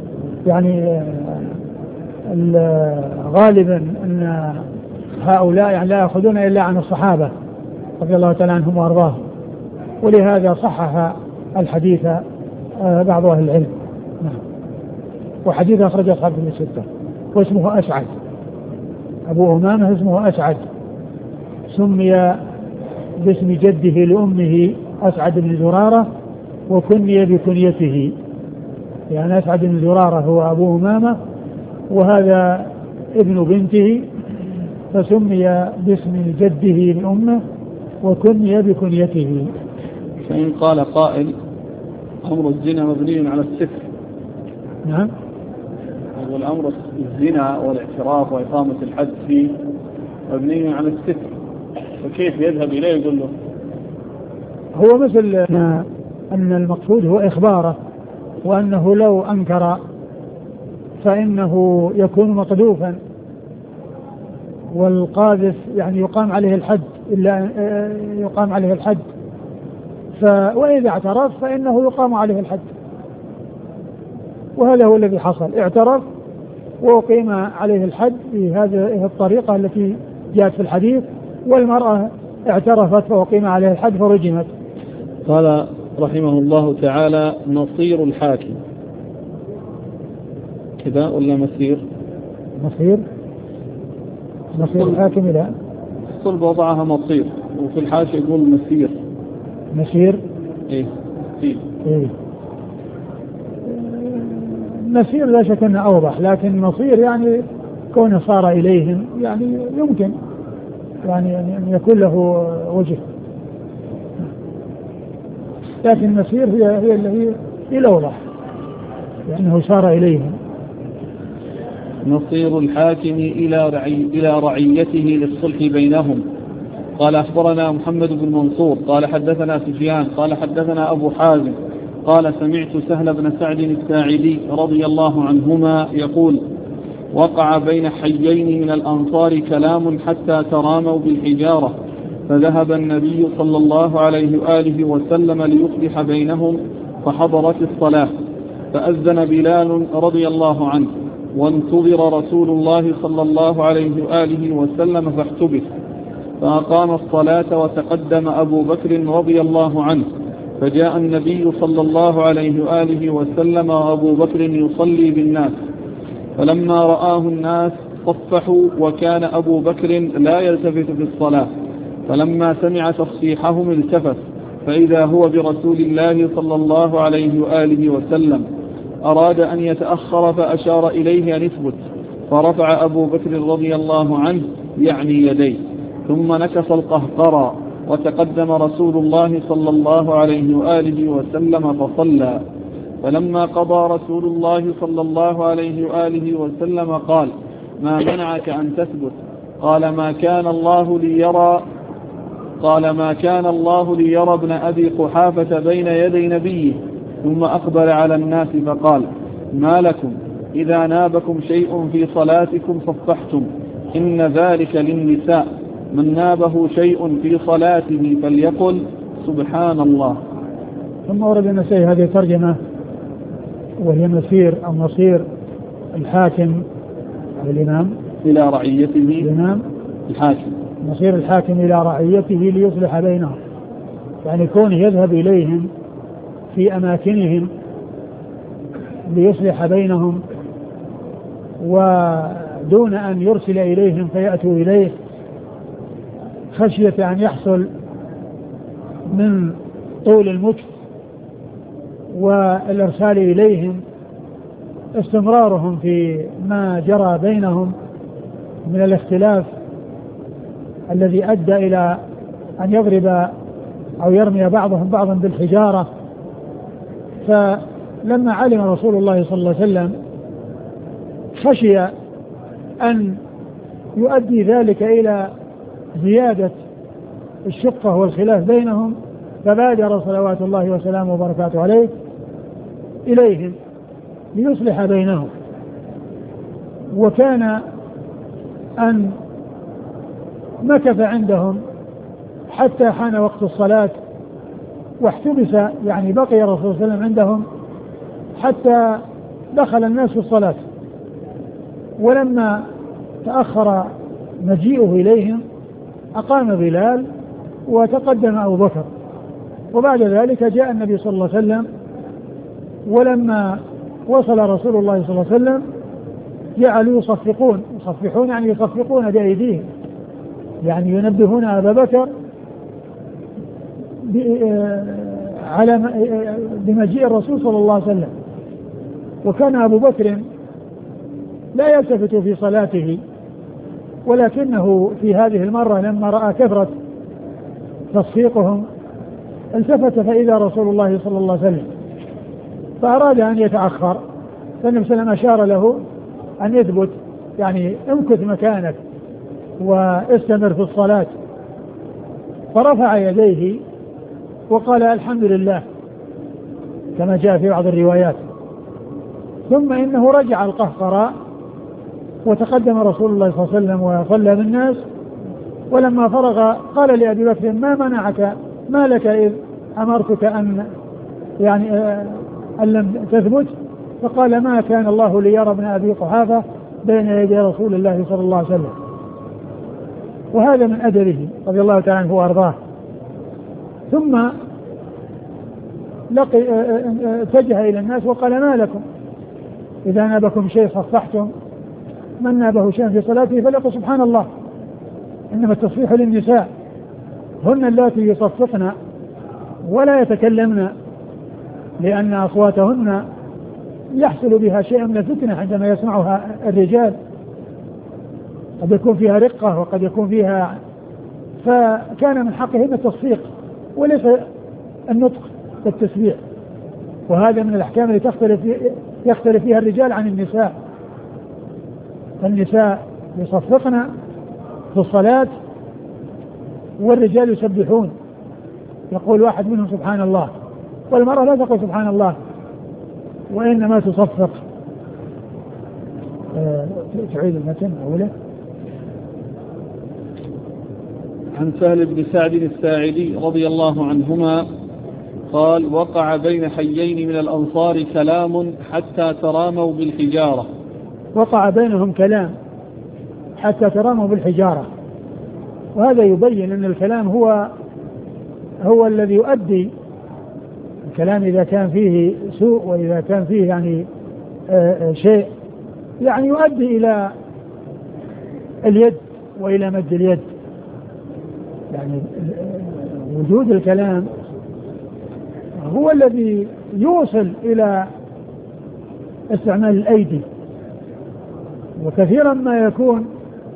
غالبا أن هؤلاء يعني لا يأخذون إلا عن الصحابة رضي الله تعالى عنهم وأرضاهم، ولهذا صحح الحديث بعض أهل العلم. وحديث أخرج أصحاب الكتب الستة. واسمه أسعد، أبو أمامة اسمه أسعد، سمي باسم جده لأمه أسعد بن زرارة، وكني بكنيته، يعني أسعد بن زرارة هو أبو أمامة وهذا ابن بنته، فسمي باسم جده لأمه وكني بكنيته. فإن قال قائل أمر الزنا مبني على الستر. نعم. والأمر الزنا والاعتراف وإقامة الحد فيه مبني على الستر، فكيف يذهب إليه يقول له؟ هو مثل أن المقصود هو إخباره، وأنه لو أنكر فإنه يكون مقذوفا، والقاذف يعني يقام عليه الحد، وإذا اعترف فإنه يقام عليه الحد، وهذا هو الذي حصل، اعترف وأقيم عليه الحد بهذه الطريقة التي جاءت في الحديث، والمرأة اعترفت فأقيم عليه الحد فرجمت. قال رحمه الله تعالى نصير الحاكم كذا ولا مسير؟ نصير الحاكم لا، الصلب وضعها مصير، وفي الحاشية يقول مسير. إيه. مسير لا شك أنه أوضح، لكن مصير يعني كونه صار إليهم يعني يمكن يعني أن يكون له وجه، لكن مسير هي التي الأوضح لأنه صار إليهم. نصير الحاكم إلى رعيته للصلح بينهم. قال أخبرنا محمد بن منصور قال حدثنا سفيان قال حدثنا أبو حازم قال سمعت سهل بن سعد الساعدي رضي الله عنهما يقول وقع بين حيين من الأنصار كلام حتى تراموا بالحجارة، فذهب النبي صلى الله عليه وآله وسلم ليصلح بينهم، فحضرت الصلاة، فأذن بلال رضي الله عنه، وانتظر رسول الله صلى الله عليه وآله وسلم فاحتبس، فأقام الصلاة وتقدم أبو بكر رضي الله عنه، فجاء النبي صلى الله عليه وآله وسلم وأبو بكر يصلي بالناس، فلما رآه الناس صفحوا، وكان أبو بكر لا يلتفت في الصلاة، فلما سمع تصفيحهم التفت، فإذا هو برسول الله صلى الله عليه وآله وسلم، أراد أن يتأخر فأشار إليه أن يثبت، فرفع أبو بكر رضي الله عنه يعني يديه، ثم نكص القهقرى، وتقدم رسول الله صلى الله عليه وآله وسلم فصلى، فلما قضى رسول الله صلى الله عليه وآله وسلم قال: ما منعك أن تثبت؟ قال: ما كان الله ليرى ابن أبي قحافة بين يدي نبيه. ثم أقبل على الناس فقال: ما لكم إذا نابكم شيء في صلاتكم صفحتم، إن ذلك للنساء، من نابه شيء في صلاته فليقل سبحان الله. ثم ورد النسائي هذه الترجمة، وهي مصير الحاكم الإمام إلى رعيته، الإمام الحاكم، مصير الحاكم إلى رعيته ليصلح بينهم، يعني كونه يذهب إليهم في أماكنهم ليصلح بينهم، ودون أن يرسل إليهم فيأتوا إليه، خشية أن يحصل من طول المكث والإرسال إليهم استمرارهم في ما جرى بينهم من الاختلاف الذي أدى إلى أن يضرب أو يرمي بعضهم بعضا بالحجارة. فلما علم رسول الله صلى الله عليه وسلم خشي أن يؤدي ذلك إلى زيادة الشقة والخلاف بينهم، فبادر صلوات الله وسلامه وبركاته عليه إليهم ليصلح بينهم. وكان أن مكث عندهم حتى حان وقت الصلاة واحتبس، يعني بقي الرسول صلى الله عليه وسلم عندهم حتى دخل الناس في الصلاة. ولما تأخر مجيئه إليهم أقام بلال وتقدم أبو بكر، وبعد ذلك جاء النبي صلى الله عليه وسلم، ولما وصل رسول الله صلى الله عليه وسلم جعلوا يصفحون يعني يصفقون بأيديهم، يعني ينبهون أبا بكر بمجيء الرسول صلى الله عليه وسلم. وكان أبو بكر لا يلتفت في صلاته، ولكنه في هذه المرة لما رأى كثرة تصفيقهم التفت فإذا رسول الله صلى الله عليه وسلم، فأراد أن يتأخر، فالنبي صلى الله عليه وسلم أشار له أن يثبت، يعني امكث مكانك واستمر في الصلاة، فرفع يديه وقال الحمد لله كما جاء في بعض الروايات، ثم إنه رجع القهقراء وتقدم رسول الله صلى الله عليه وسلم وصلى بالناس، ولما فرغ قال لأبي بكر: ما منعك، ما لك إذ أمرتك أن لم تثبت؟ فقال: ما كان الله ليرى ابن أبي قحافة بين يدي رسول الله صلى الله عليه وسلم. وهذا من أدبه رضي الله تعالى عنه وأرضاه. ثم اتجه إلى الناس وقال: ما لكم إذا نابكم شيء صفحتم، من نابه شيء في صلاته فليقل سبحان الله، إنما التصفيح للنساء، هن اللاتي يصفقن ولا يتكلمن، لأن أصواتهن يحصل بها شيء من الفتنة عندما يسمعها الرجال، قد يكون فيها رقة وقد يكون فيها، فكان من حقهن التصفيق وليس النطق والتسبيح. وهذا من الأحكام التي يختلف فيها الرجال عن النساء. النساء يصفقن في الصلاة والرجال يسبحون، يقول واحد منهم سبحان الله، والمرأة لا تقول سبحان الله وإنما تصفق. تعيد المتن أوله. عن سهل بن سعد الساعدي رضي الله عنهما قال: وقع بين حيين من الأنصار كلام حتى تراموا بالحجارة. وقع بينهم كلام حتى تراموا بالحجارة، وهذا يبين أن الكلام هو الذي يؤدي. الكلام إذا كان فيه سوء وإذا كان فيه يعني شيء يعني يؤدي إلى اليد وإلى مد اليد. يعني وجود الكلام هو الذي يوصل إلى استعمال الأيدي. وكثيرا ما يكون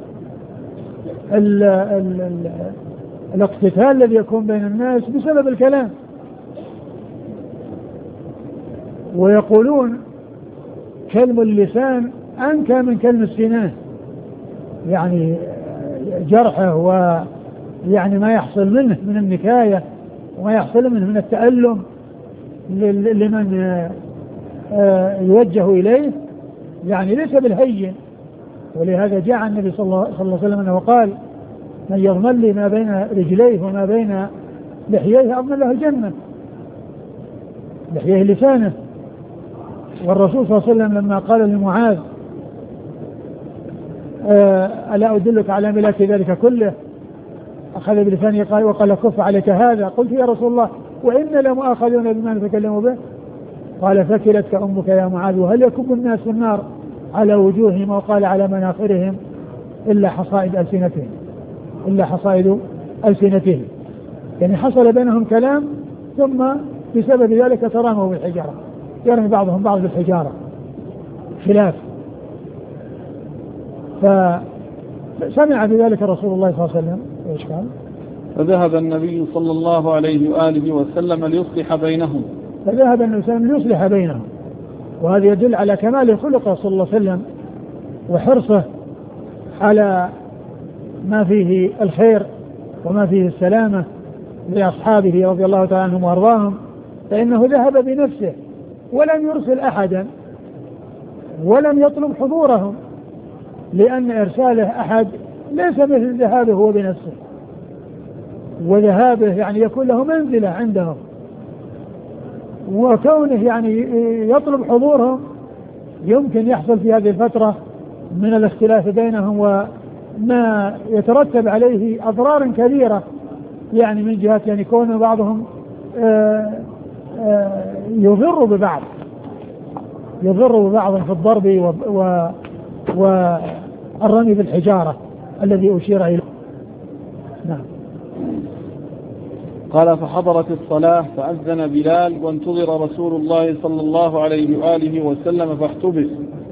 الاقتتال الذي يكون بين الناس بسبب الكلام. ويقولون كلم اللسان أنكى من كلم السنان، يعني جرحه ويعني ما يحصل منه من النكاية وما يحصل منه من التألم لمن يوجه إليه يعني ليس بالهين. ولهذا جاء النبي صلى الله عليه وسلم أنه قال: من يضمن لي ما بين رجليه وما بين لحييه أضمن له الجنة. لحييه لسانه. والرسول صلى الله عليه وسلم لما قال لمعاذ: ألا أدلك على ملاك ذلك كله، أخذ بلسانه قال وقال: كف عليك هذا. قلت: يا رسول الله وإن لمؤاخذون بما نتكلم به. قال: فكلتك أمك يا معاذ، وهل يكب الناس في النار على وجوههم وقال على مناخرهم إلا حصائد ألسنتهم، إلا حصائد ألسنتهم. يعني حصل بينهم كلام ثم بسبب ذلك تراموا بالحجارة، يرمي بعضهم بعض بالحجارة خلاف. فسمع بذلك رسول الله صلى الله عليه وسلم. ايش قال؟ فذهب النبي صلى الله عليه وآله وسلم ليصلح بينهم. فذهب النبي صلى الله عليه وسلم ليصلح بينهم. وهذا يدل على كمال خلقه صلى الله عليه وسلم وحرصه على ما فيه الخير وما فيه السلامة لأصحابه رضي الله تعالى عنهم وأرضاهم. فإنه ذهب بنفسه ولم يرسل أحدا ولم يطلب حضورهم، لأن إرساله أحد ليس مثل ذهابه هو بنفسه، وذهابه يعني يكون له منزلة عندهم، وكونه يعني يطلب حضورهم يمكن يحصل في هذه الفترة من الاختلاف بينهم وما يترتب عليه أضرار كبيرة، يعني من جهة يعني كون بعضهم يضر ببعض، يضر ببعض في الضرب والرمي بالحجارة الذي أشير إليه. نعم. قال: فحضرت الصلاة فأذن بلال وانتظر رسول الله صلى الله عليه وآله وسلم فاحتبس.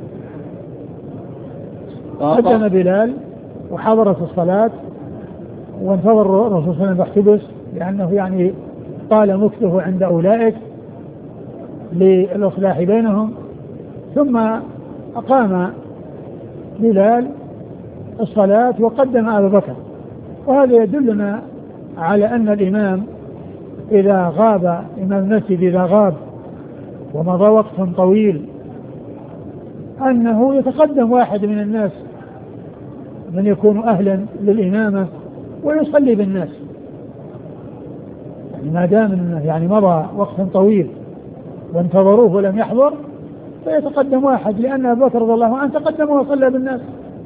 أذن بلال وحضرت الصلاة وانتظر الرسول صلى الله عليه وسلم فاحتبس، لأنه يعني طال مكثه عند أولئك للإصلاح بينهم. ثم أقام بلال الصلاة وقدم أبا بكر. وهذا يدلنا على أن الإمام إذا غاب، إمام المسجد إذا غاب ومضى وقت طويل، أنه يتقدم واحد من الناس من يكون أهلا للإمامة ويصلي بالناس. يعني ما دام يعني مضى وقت طويل وانتظروه ولم يحضر فيتقدم واحد، لأن أبا بكر رضي الله عنه تقدم وصلى بالناس.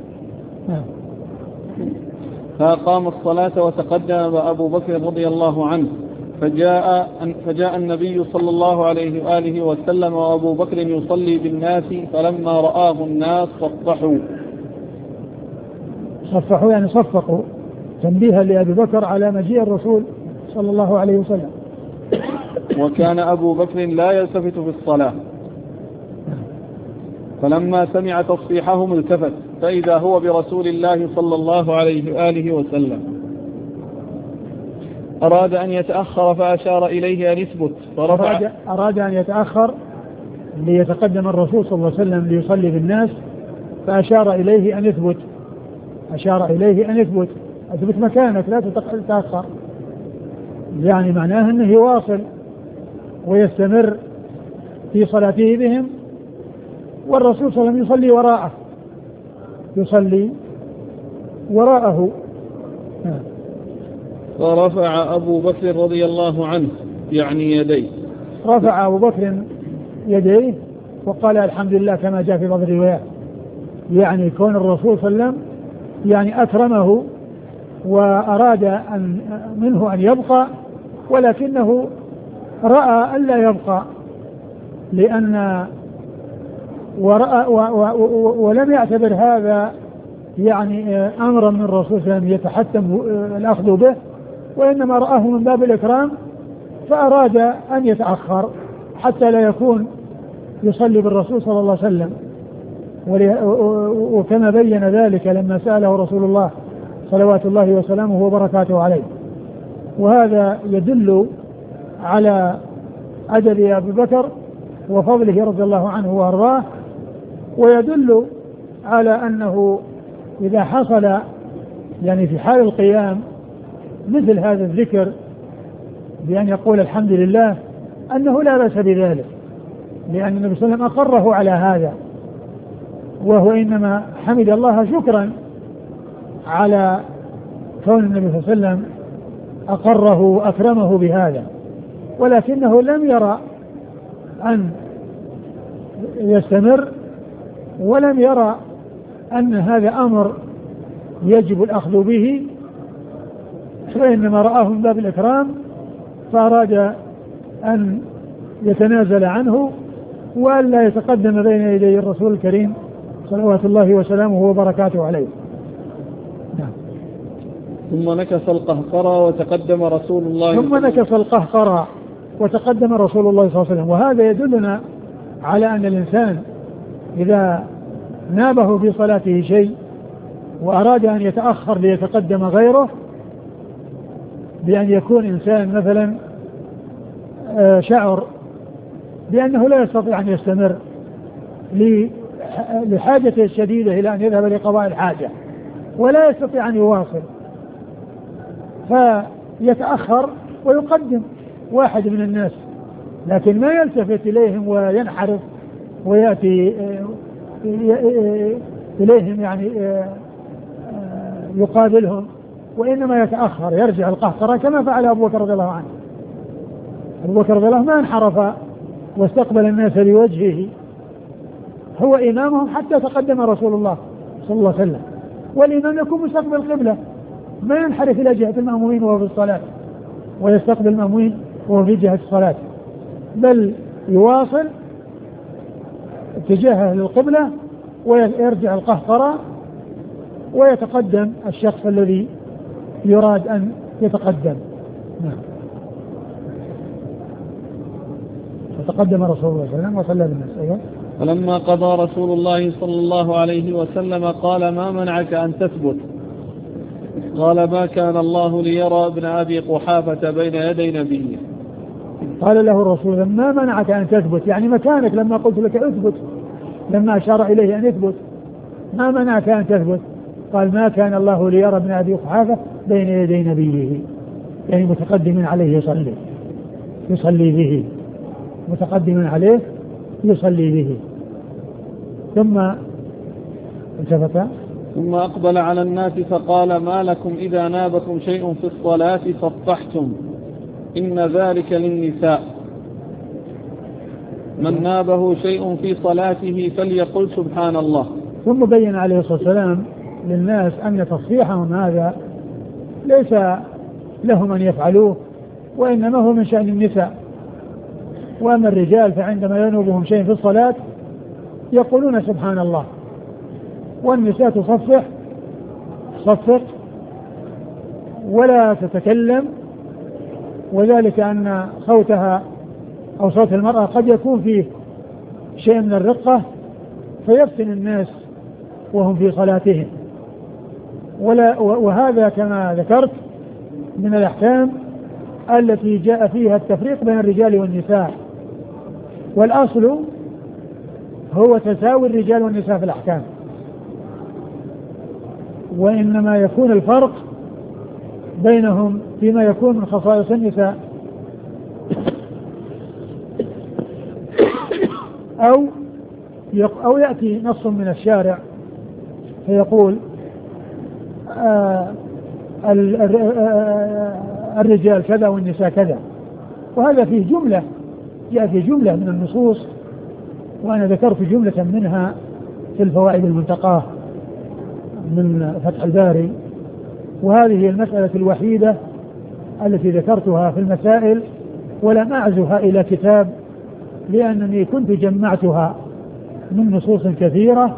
فأقام الصلاة وتقدم أبو بكر رضي الله عنه، فجاء النبي صلى الله عليه وآله وسلم وأبو بكر يصلي بالناس، فلما رآه الناس صفحوا يعني صفقوا تنبيها لأبي بكر على مجيء الرسول صلى الله عليه وسلم. وكان أبو بكر لا يلتفت في الصلاة، فلما سمع تصفيحهم التفت فإذا هو برسول الله صلى الله عليه وآله وسلم. أراد أن يتأخر فأشار إليه أن يثبت، أراد أن يتأخر ليتقدم الرسول صلى الله عليه وسلم ليصلي بالناس، فأشار إليه أن يثبت، أشار إليه أن يثبت، أثبت مكانك لا تتأخر، يعني معناه أنه يواصل ويستمر في صلاته بهم، والرسول صلى الله عليه وسلم يصلي وراءه يصلي وراءه. فرفع أبو بكر رضي الله عنه يعني يديه، رفع أبو بكر يديه وقال الحمد لله كما جاء في بعض الروايات، يعني كون الرسول صلى الله عليه وسلم يعني أكرمه وأراد منه أن يبقى، ولكنه رأى ألا يبقى لأن ولم يعتبر هذا يعني أمرا من الرسول صلى الله عليه وسلم يتحتم الأخذ به، وإنما رآه من باب الإكرام فأراد أن يتأخر حتى لا يكون يصلي بالرسول صلى الله عليه وسلم. وكما بين ذلك لما سأله رسول الله صلوات الله وسلامه وبركاته عليه. وهذا يدل على أدب أبي بكر وفضله رضي الله عنه وأرضاه، ويدل على أنه إذا حصل يعني في حال القيام مثل هذا الذكر بأن يقول الحمد لله أنه لا بأس بذلك، لأن النبي صلى الله عليه وسلم أقره على هذا، وهو إنما حمد الله شكرا على كون النبي صلى الله عليه وسلم أقره وأكرمه بهذا، ولكنه لم يرى أن يستمر ولم يرى أن هذا أمر يجب الأخذ به، فإنما رآه من باب الإكرام فأراد أن يتنازل عنه وألا يتقدم بين يدي الرسول الكريم صلوات الله وسلامه وبركاته عليه. ثم نكص القهقرى وتقدم رسول الله صلى الله عليه وسلم. وهذا يدلنا على أن الإنسان إذا نابه في صلاته شيء وأراد أن يتأخر ليتقدم غيره، بأن يكون إنسان مثلا شعر بأنه لا يستطيع أن يستمر لحاجته الشديدة إلى أن يذهب لقضاء الحاجة ولا يستطيع أن يواصل، فيتأخر ويقدم واحد من الناس، لكن ما يلتفت إليهم وينحرف ويأتي إليهم يعني يقابلهم، وإنما يتأخر يرجع القهقرة كما فعل أبو بكر رضي الله عنه. أبو بكر رضي الله عنه ما انحرف واستقبل الناس بوجهه، هو إمامهم حتى تقدم رسول الله صلى الله عليه وسلم، والإمام يكون مستقبل القبلة، ما ينحرف إلى جهة المأمومين وهو في الصلاة ويستقبل المأمومين وهو في جهة الصلاة، بل يواصل اتجاهه للقبلة ويرجع القهقرة ويتقدم الشخص الذي يراد أن يتقدم. نعم. فتقدم رسول الله صلى الله عليه وسلم وصلى بالناس. أيوة. فلما قضى رسول الله صلى الله عليه وسلم قال ما منعك أن تثبت؟ قال ما كان الله ليرى ابن أبي قحافة بين يدي نبيه. قال له الرسول ما منعك أن تثبت، يعني مكانك لما قلت لك اثبت، لما أشار إليه أن يثبت ما منعك أن تثبت؟ قال ما كان الله ليرى ابن أبي قحافة بين يدي نبيه، يعني متقدم عليه يصلي به، متقدم عليه يصلي به. ثم التفت ثم أقبل على الناس فقال ما لكم إذا نابكم شيء في الصلاة سطحتم، إن ذلك للنساء، من نابه شيء في صلاته فليقل سبحان الله. ثم بين عليه الصلاة والسلام للناس أن تصحيحهم هذا ليس لهم أن يفعلوه، وإنما هو من شأن النساء، وأما الرجال فعندما ينوبهم شيء في الصلاة يقولون سبحان الله، والنساء تصفق ولا تتكلم، وذلك أن صوتها أو صوت المرأة قد يكون فيه شيء من الرقة فيفتن الناس وهم في صلاتهم، وهذا كما ذكرت من الأحكام التي جاء فيها التفريق بين الرجال والنساء، والأصل هو تساوي الرجال والنساء في الأحكام، وإنما يكون الفرق بينهم فيما يكون من خصائص النساء أو يأتي نص من الشارع فيقول الرجال كذا والنساء كذا، وهذا فيه جملة، جاء في جملة من النصوص، وأنا ذكرت جملة منها في الفوائد المنتقاة من فتح الباري، وهذه هي المسألة الوحيدة التي ذكرتها في المسائل ولم أعزها إلى كتاب، لأنني كنت جمعتها من نصوص كثيرة،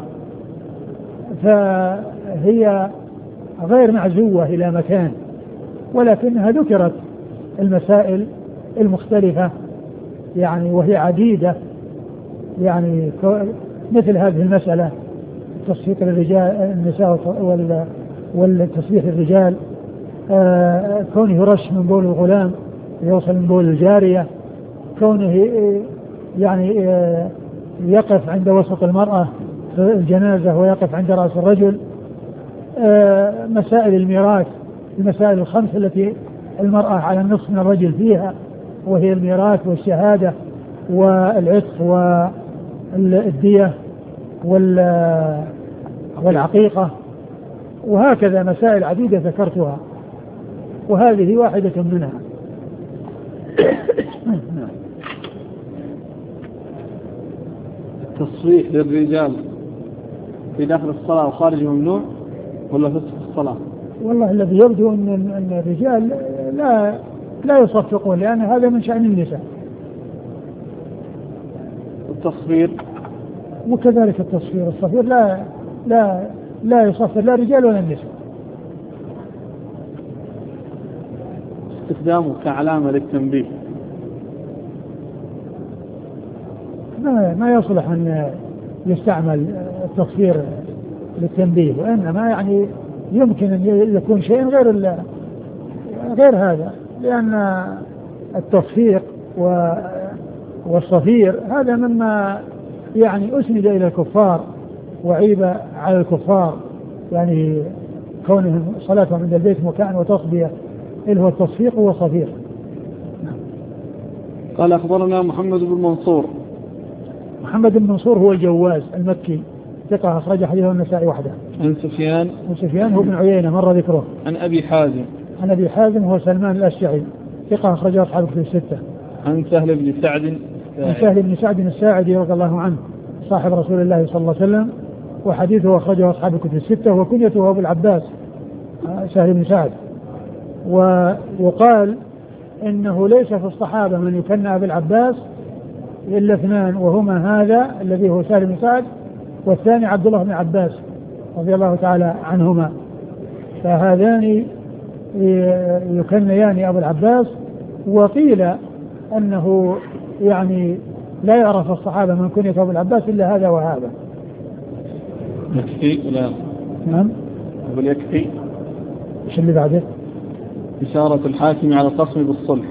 فهي غير معزوة إلى مكان، ولكنها ذكرت المسائل المختلفة يعني، وهي عديدة يعني، مثل هذه المسألة تصفيق الرجال النساء والتصفيق الرجال، كونه يرش من بول الغلام يوصل من بول الجارية، كونه يعني يقف عند وسط المرأة في الجنازة ويقف عند رأس الرجل، مسائل الميراث، المسائل الخمس التي المرأة على النصف من الرجل فيها، وهي الميراث والشهادة والعتق والدية والعقيقة، وهكذا مسائل عديدة ذكرتها، وهذه واحدة منها. التصريح للرجال في داخل الصلاة وخارج ممنوع ولا في الصلاة؟ والله الذي يبدو أن الرجال لا يصفقون، لأن هذا من شأن النساء. التصفير وكذلك التصفير، الصفير لا يصفر لا رجال ولا النساء. استخدامه كعلامة للتنبيه ما يصلح أن يستعمل التصفير للتنبيه، وإنما يعني يمكن أن يكون شيء غير هذا، لأن التصفيق والصفير هذا مما يعني أسند إلى الكفار وعيب على الكفار، يعني كونهم صلاتهم عند البيت مكان وتصبية، اللي هو التصفيق والصفير. قال أخبرنا محمد بن منصور. محمد بن منصور هو الجواز المكي، ثقة أخرج حديثه النسائي وحده. عن سفيان هو بن عيينة مر ذكره. عن أبي حازم. عن أبي حازم هو سلمان الأشجعي، ثقة أخرج أصحاب الكتب الستة. عن سهل بن سعد. عن سهل بن سعد الساعدي رضي الله عنه، صاحب رسول الله صلى الله عليه وسلم، وحديثه أخرجه أصحاب الكتب الستة، وكنيته أبو العباس سهل بن سعد. وقال إنه ليس في الصحابة من يكنى أبي العباس إلا اثنان، وهما هذا الذي هو سهل بن سعد، والثاني عبد الله بن عباس رضي الله تعالى عنهما، فهذان يكنيان أبو العباس. وقيل أنه يعني لا يعرف الصحابة من كنية أبو العباس إلا هذا وهذا. يكفي ولا؟ نعم. أقول يكفي. إيش اللي بعده؟ إشارة الحاكم على الخصم بالصلح.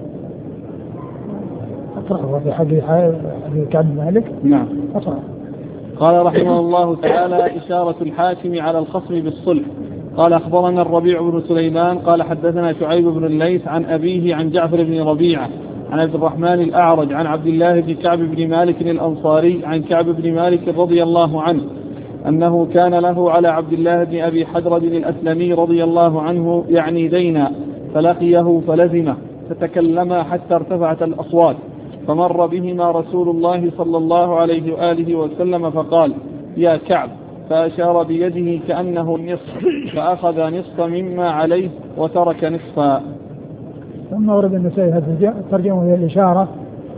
أقرأه في حديث كعب بن مالك. نعم. أقرأ. قال رحمه الله تعالى: إشارة الحاكم على الخصم بالصلح. قال أخبرنا الربيع بن سليمان قال حدثنا شعيب بن الليث عن أبيه عن جعفر بن ربيعة عن عبد الرحمن الأعرج عن عبد الله بن كعب بن مالك الأنصاري عن كعب بن مالك رضي الله عنه أنه كان له على عبد الله بن أبي حدرد الأسلمي رضي الله عنه يعني دينا، فلقيه فلزمه، فتكلما حتى ارتفعت الأصوات، فمر بهما رسول الله صلى الله عليه وآله وسلم فقال: يا كعب، فأشار بيده كأنه النصف، فأخذ نصف مما عليه وترك نصفا. ثم ورد النسائي هذه الترجمة وهي الإشارة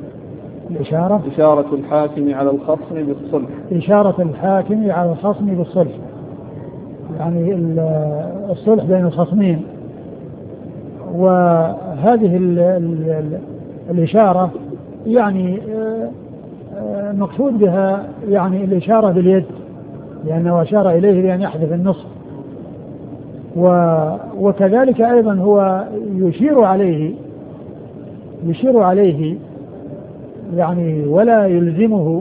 إشارة الحاكم على الخصم بالصلح. إشارة الحاكم على الخصم بالصلح، يعني الصلح بين الخصمين. وهذه الإشارة يعني مقصود بها يعني الإشارة باليد، لأنه أشار إليه بأن يحذف النصف، وكذلك أيضا هو يشير عليه يعني ولا يلزمه.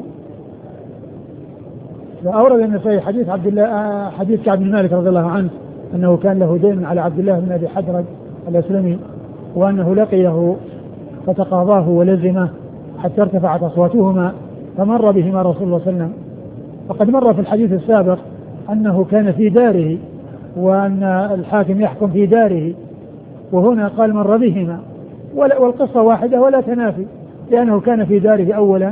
فأورد النسائي حديث حديث كعب بن مالك رضي الله عنه أنه كان له دين على عبد الله بن أبي حدرد الأسلمي، وأنه لقيه فتقاضاه ولزمه حتى ارتفعت أصواتهما، فمر بهما رسول الله صلى الله عليه وسلم. فقد مر في الحديث السابق أنه كان في داره وأن الحاكم يحكم في داره، وهنا قال مر بهما، والقصة واحدة ولا تنافي، لأنه كان في داره أولا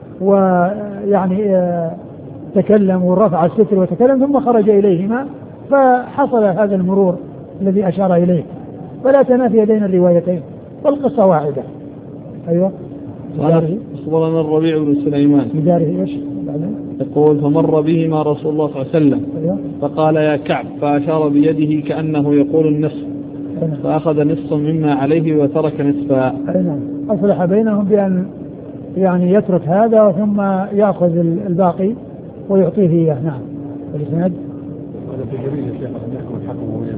ويعني تكلم ورفع الستر وتكلم ثم خرج إليهما فحصل هذا المرور الذي أشار إليه، فلا تنافي بين الروايتين والقصة واحدة. أيوة. أخبرنا الربيع بن سليمان في داره إيش؟ يقول فمر بهما رسول الله صلى الله عليه وسلم فقال يا كعب، فأشار بيده كأنه يقول النصف، فأخذ نصفا مما عليه وترك نصفا. أصلح بينهم بأن يعني يترك هذا ثم يأخذ الباقي ويعطيه إياه. نعم. والإسناد هذا في جميل يا شيخ أن يحكم الحكم وهو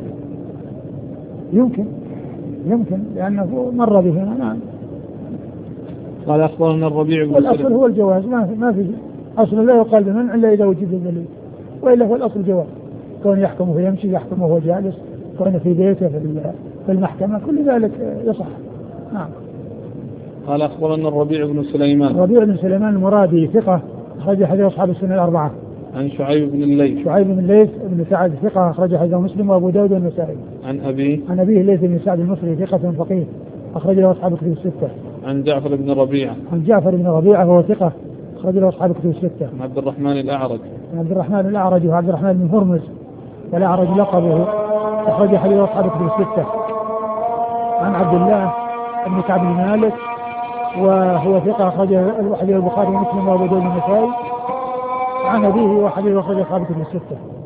يمشي. يمكن لأنه مر بهما. نعم. قال أخبرنا الربيع بن والأصل هو الجواز، ما في أصل لا يقال بمنع إلا إذا وجد الدليل، وإلا هو الأصل جواز، كون يحكم وهو يمشي، يحكم وهو جالس، كون في بيته في المحكمة، كل ذلك يصح. نعم. قال أخبرنا الربيع بن سليمان. الربيع بن سليمان المرادي ثقة أخرج حديث أصحاب السنة الأربعة. عن شعيب بن الليث. شعيب بن الليث بن سعد ثقة أخرج حديث مسلم وأبو داود والنسائي. عن أبيه. عن أبيه الليث بن سعد المصري ثقة فقيه أخرج له أصحاب الكتب الستة. عن جعفر بن ربيعة. عن جعفر بن ربيعة وهو ثقة أخرج له أصحاب الكتب الستة. عن عبد الرحمن الأعرج. عن عبد الرحمن الأعرج وعبد الرحمن بن هرمز والأعرج لقبه أخرج حديث أصحاب الكتب الستة. عن عبد الله بن كعب بن مالك وهو ثقة أخرج حديث البخاري ومسلم وأبو داود والنسائي. عن أبيه وحديث أخرج أصحاب الكتب الستة.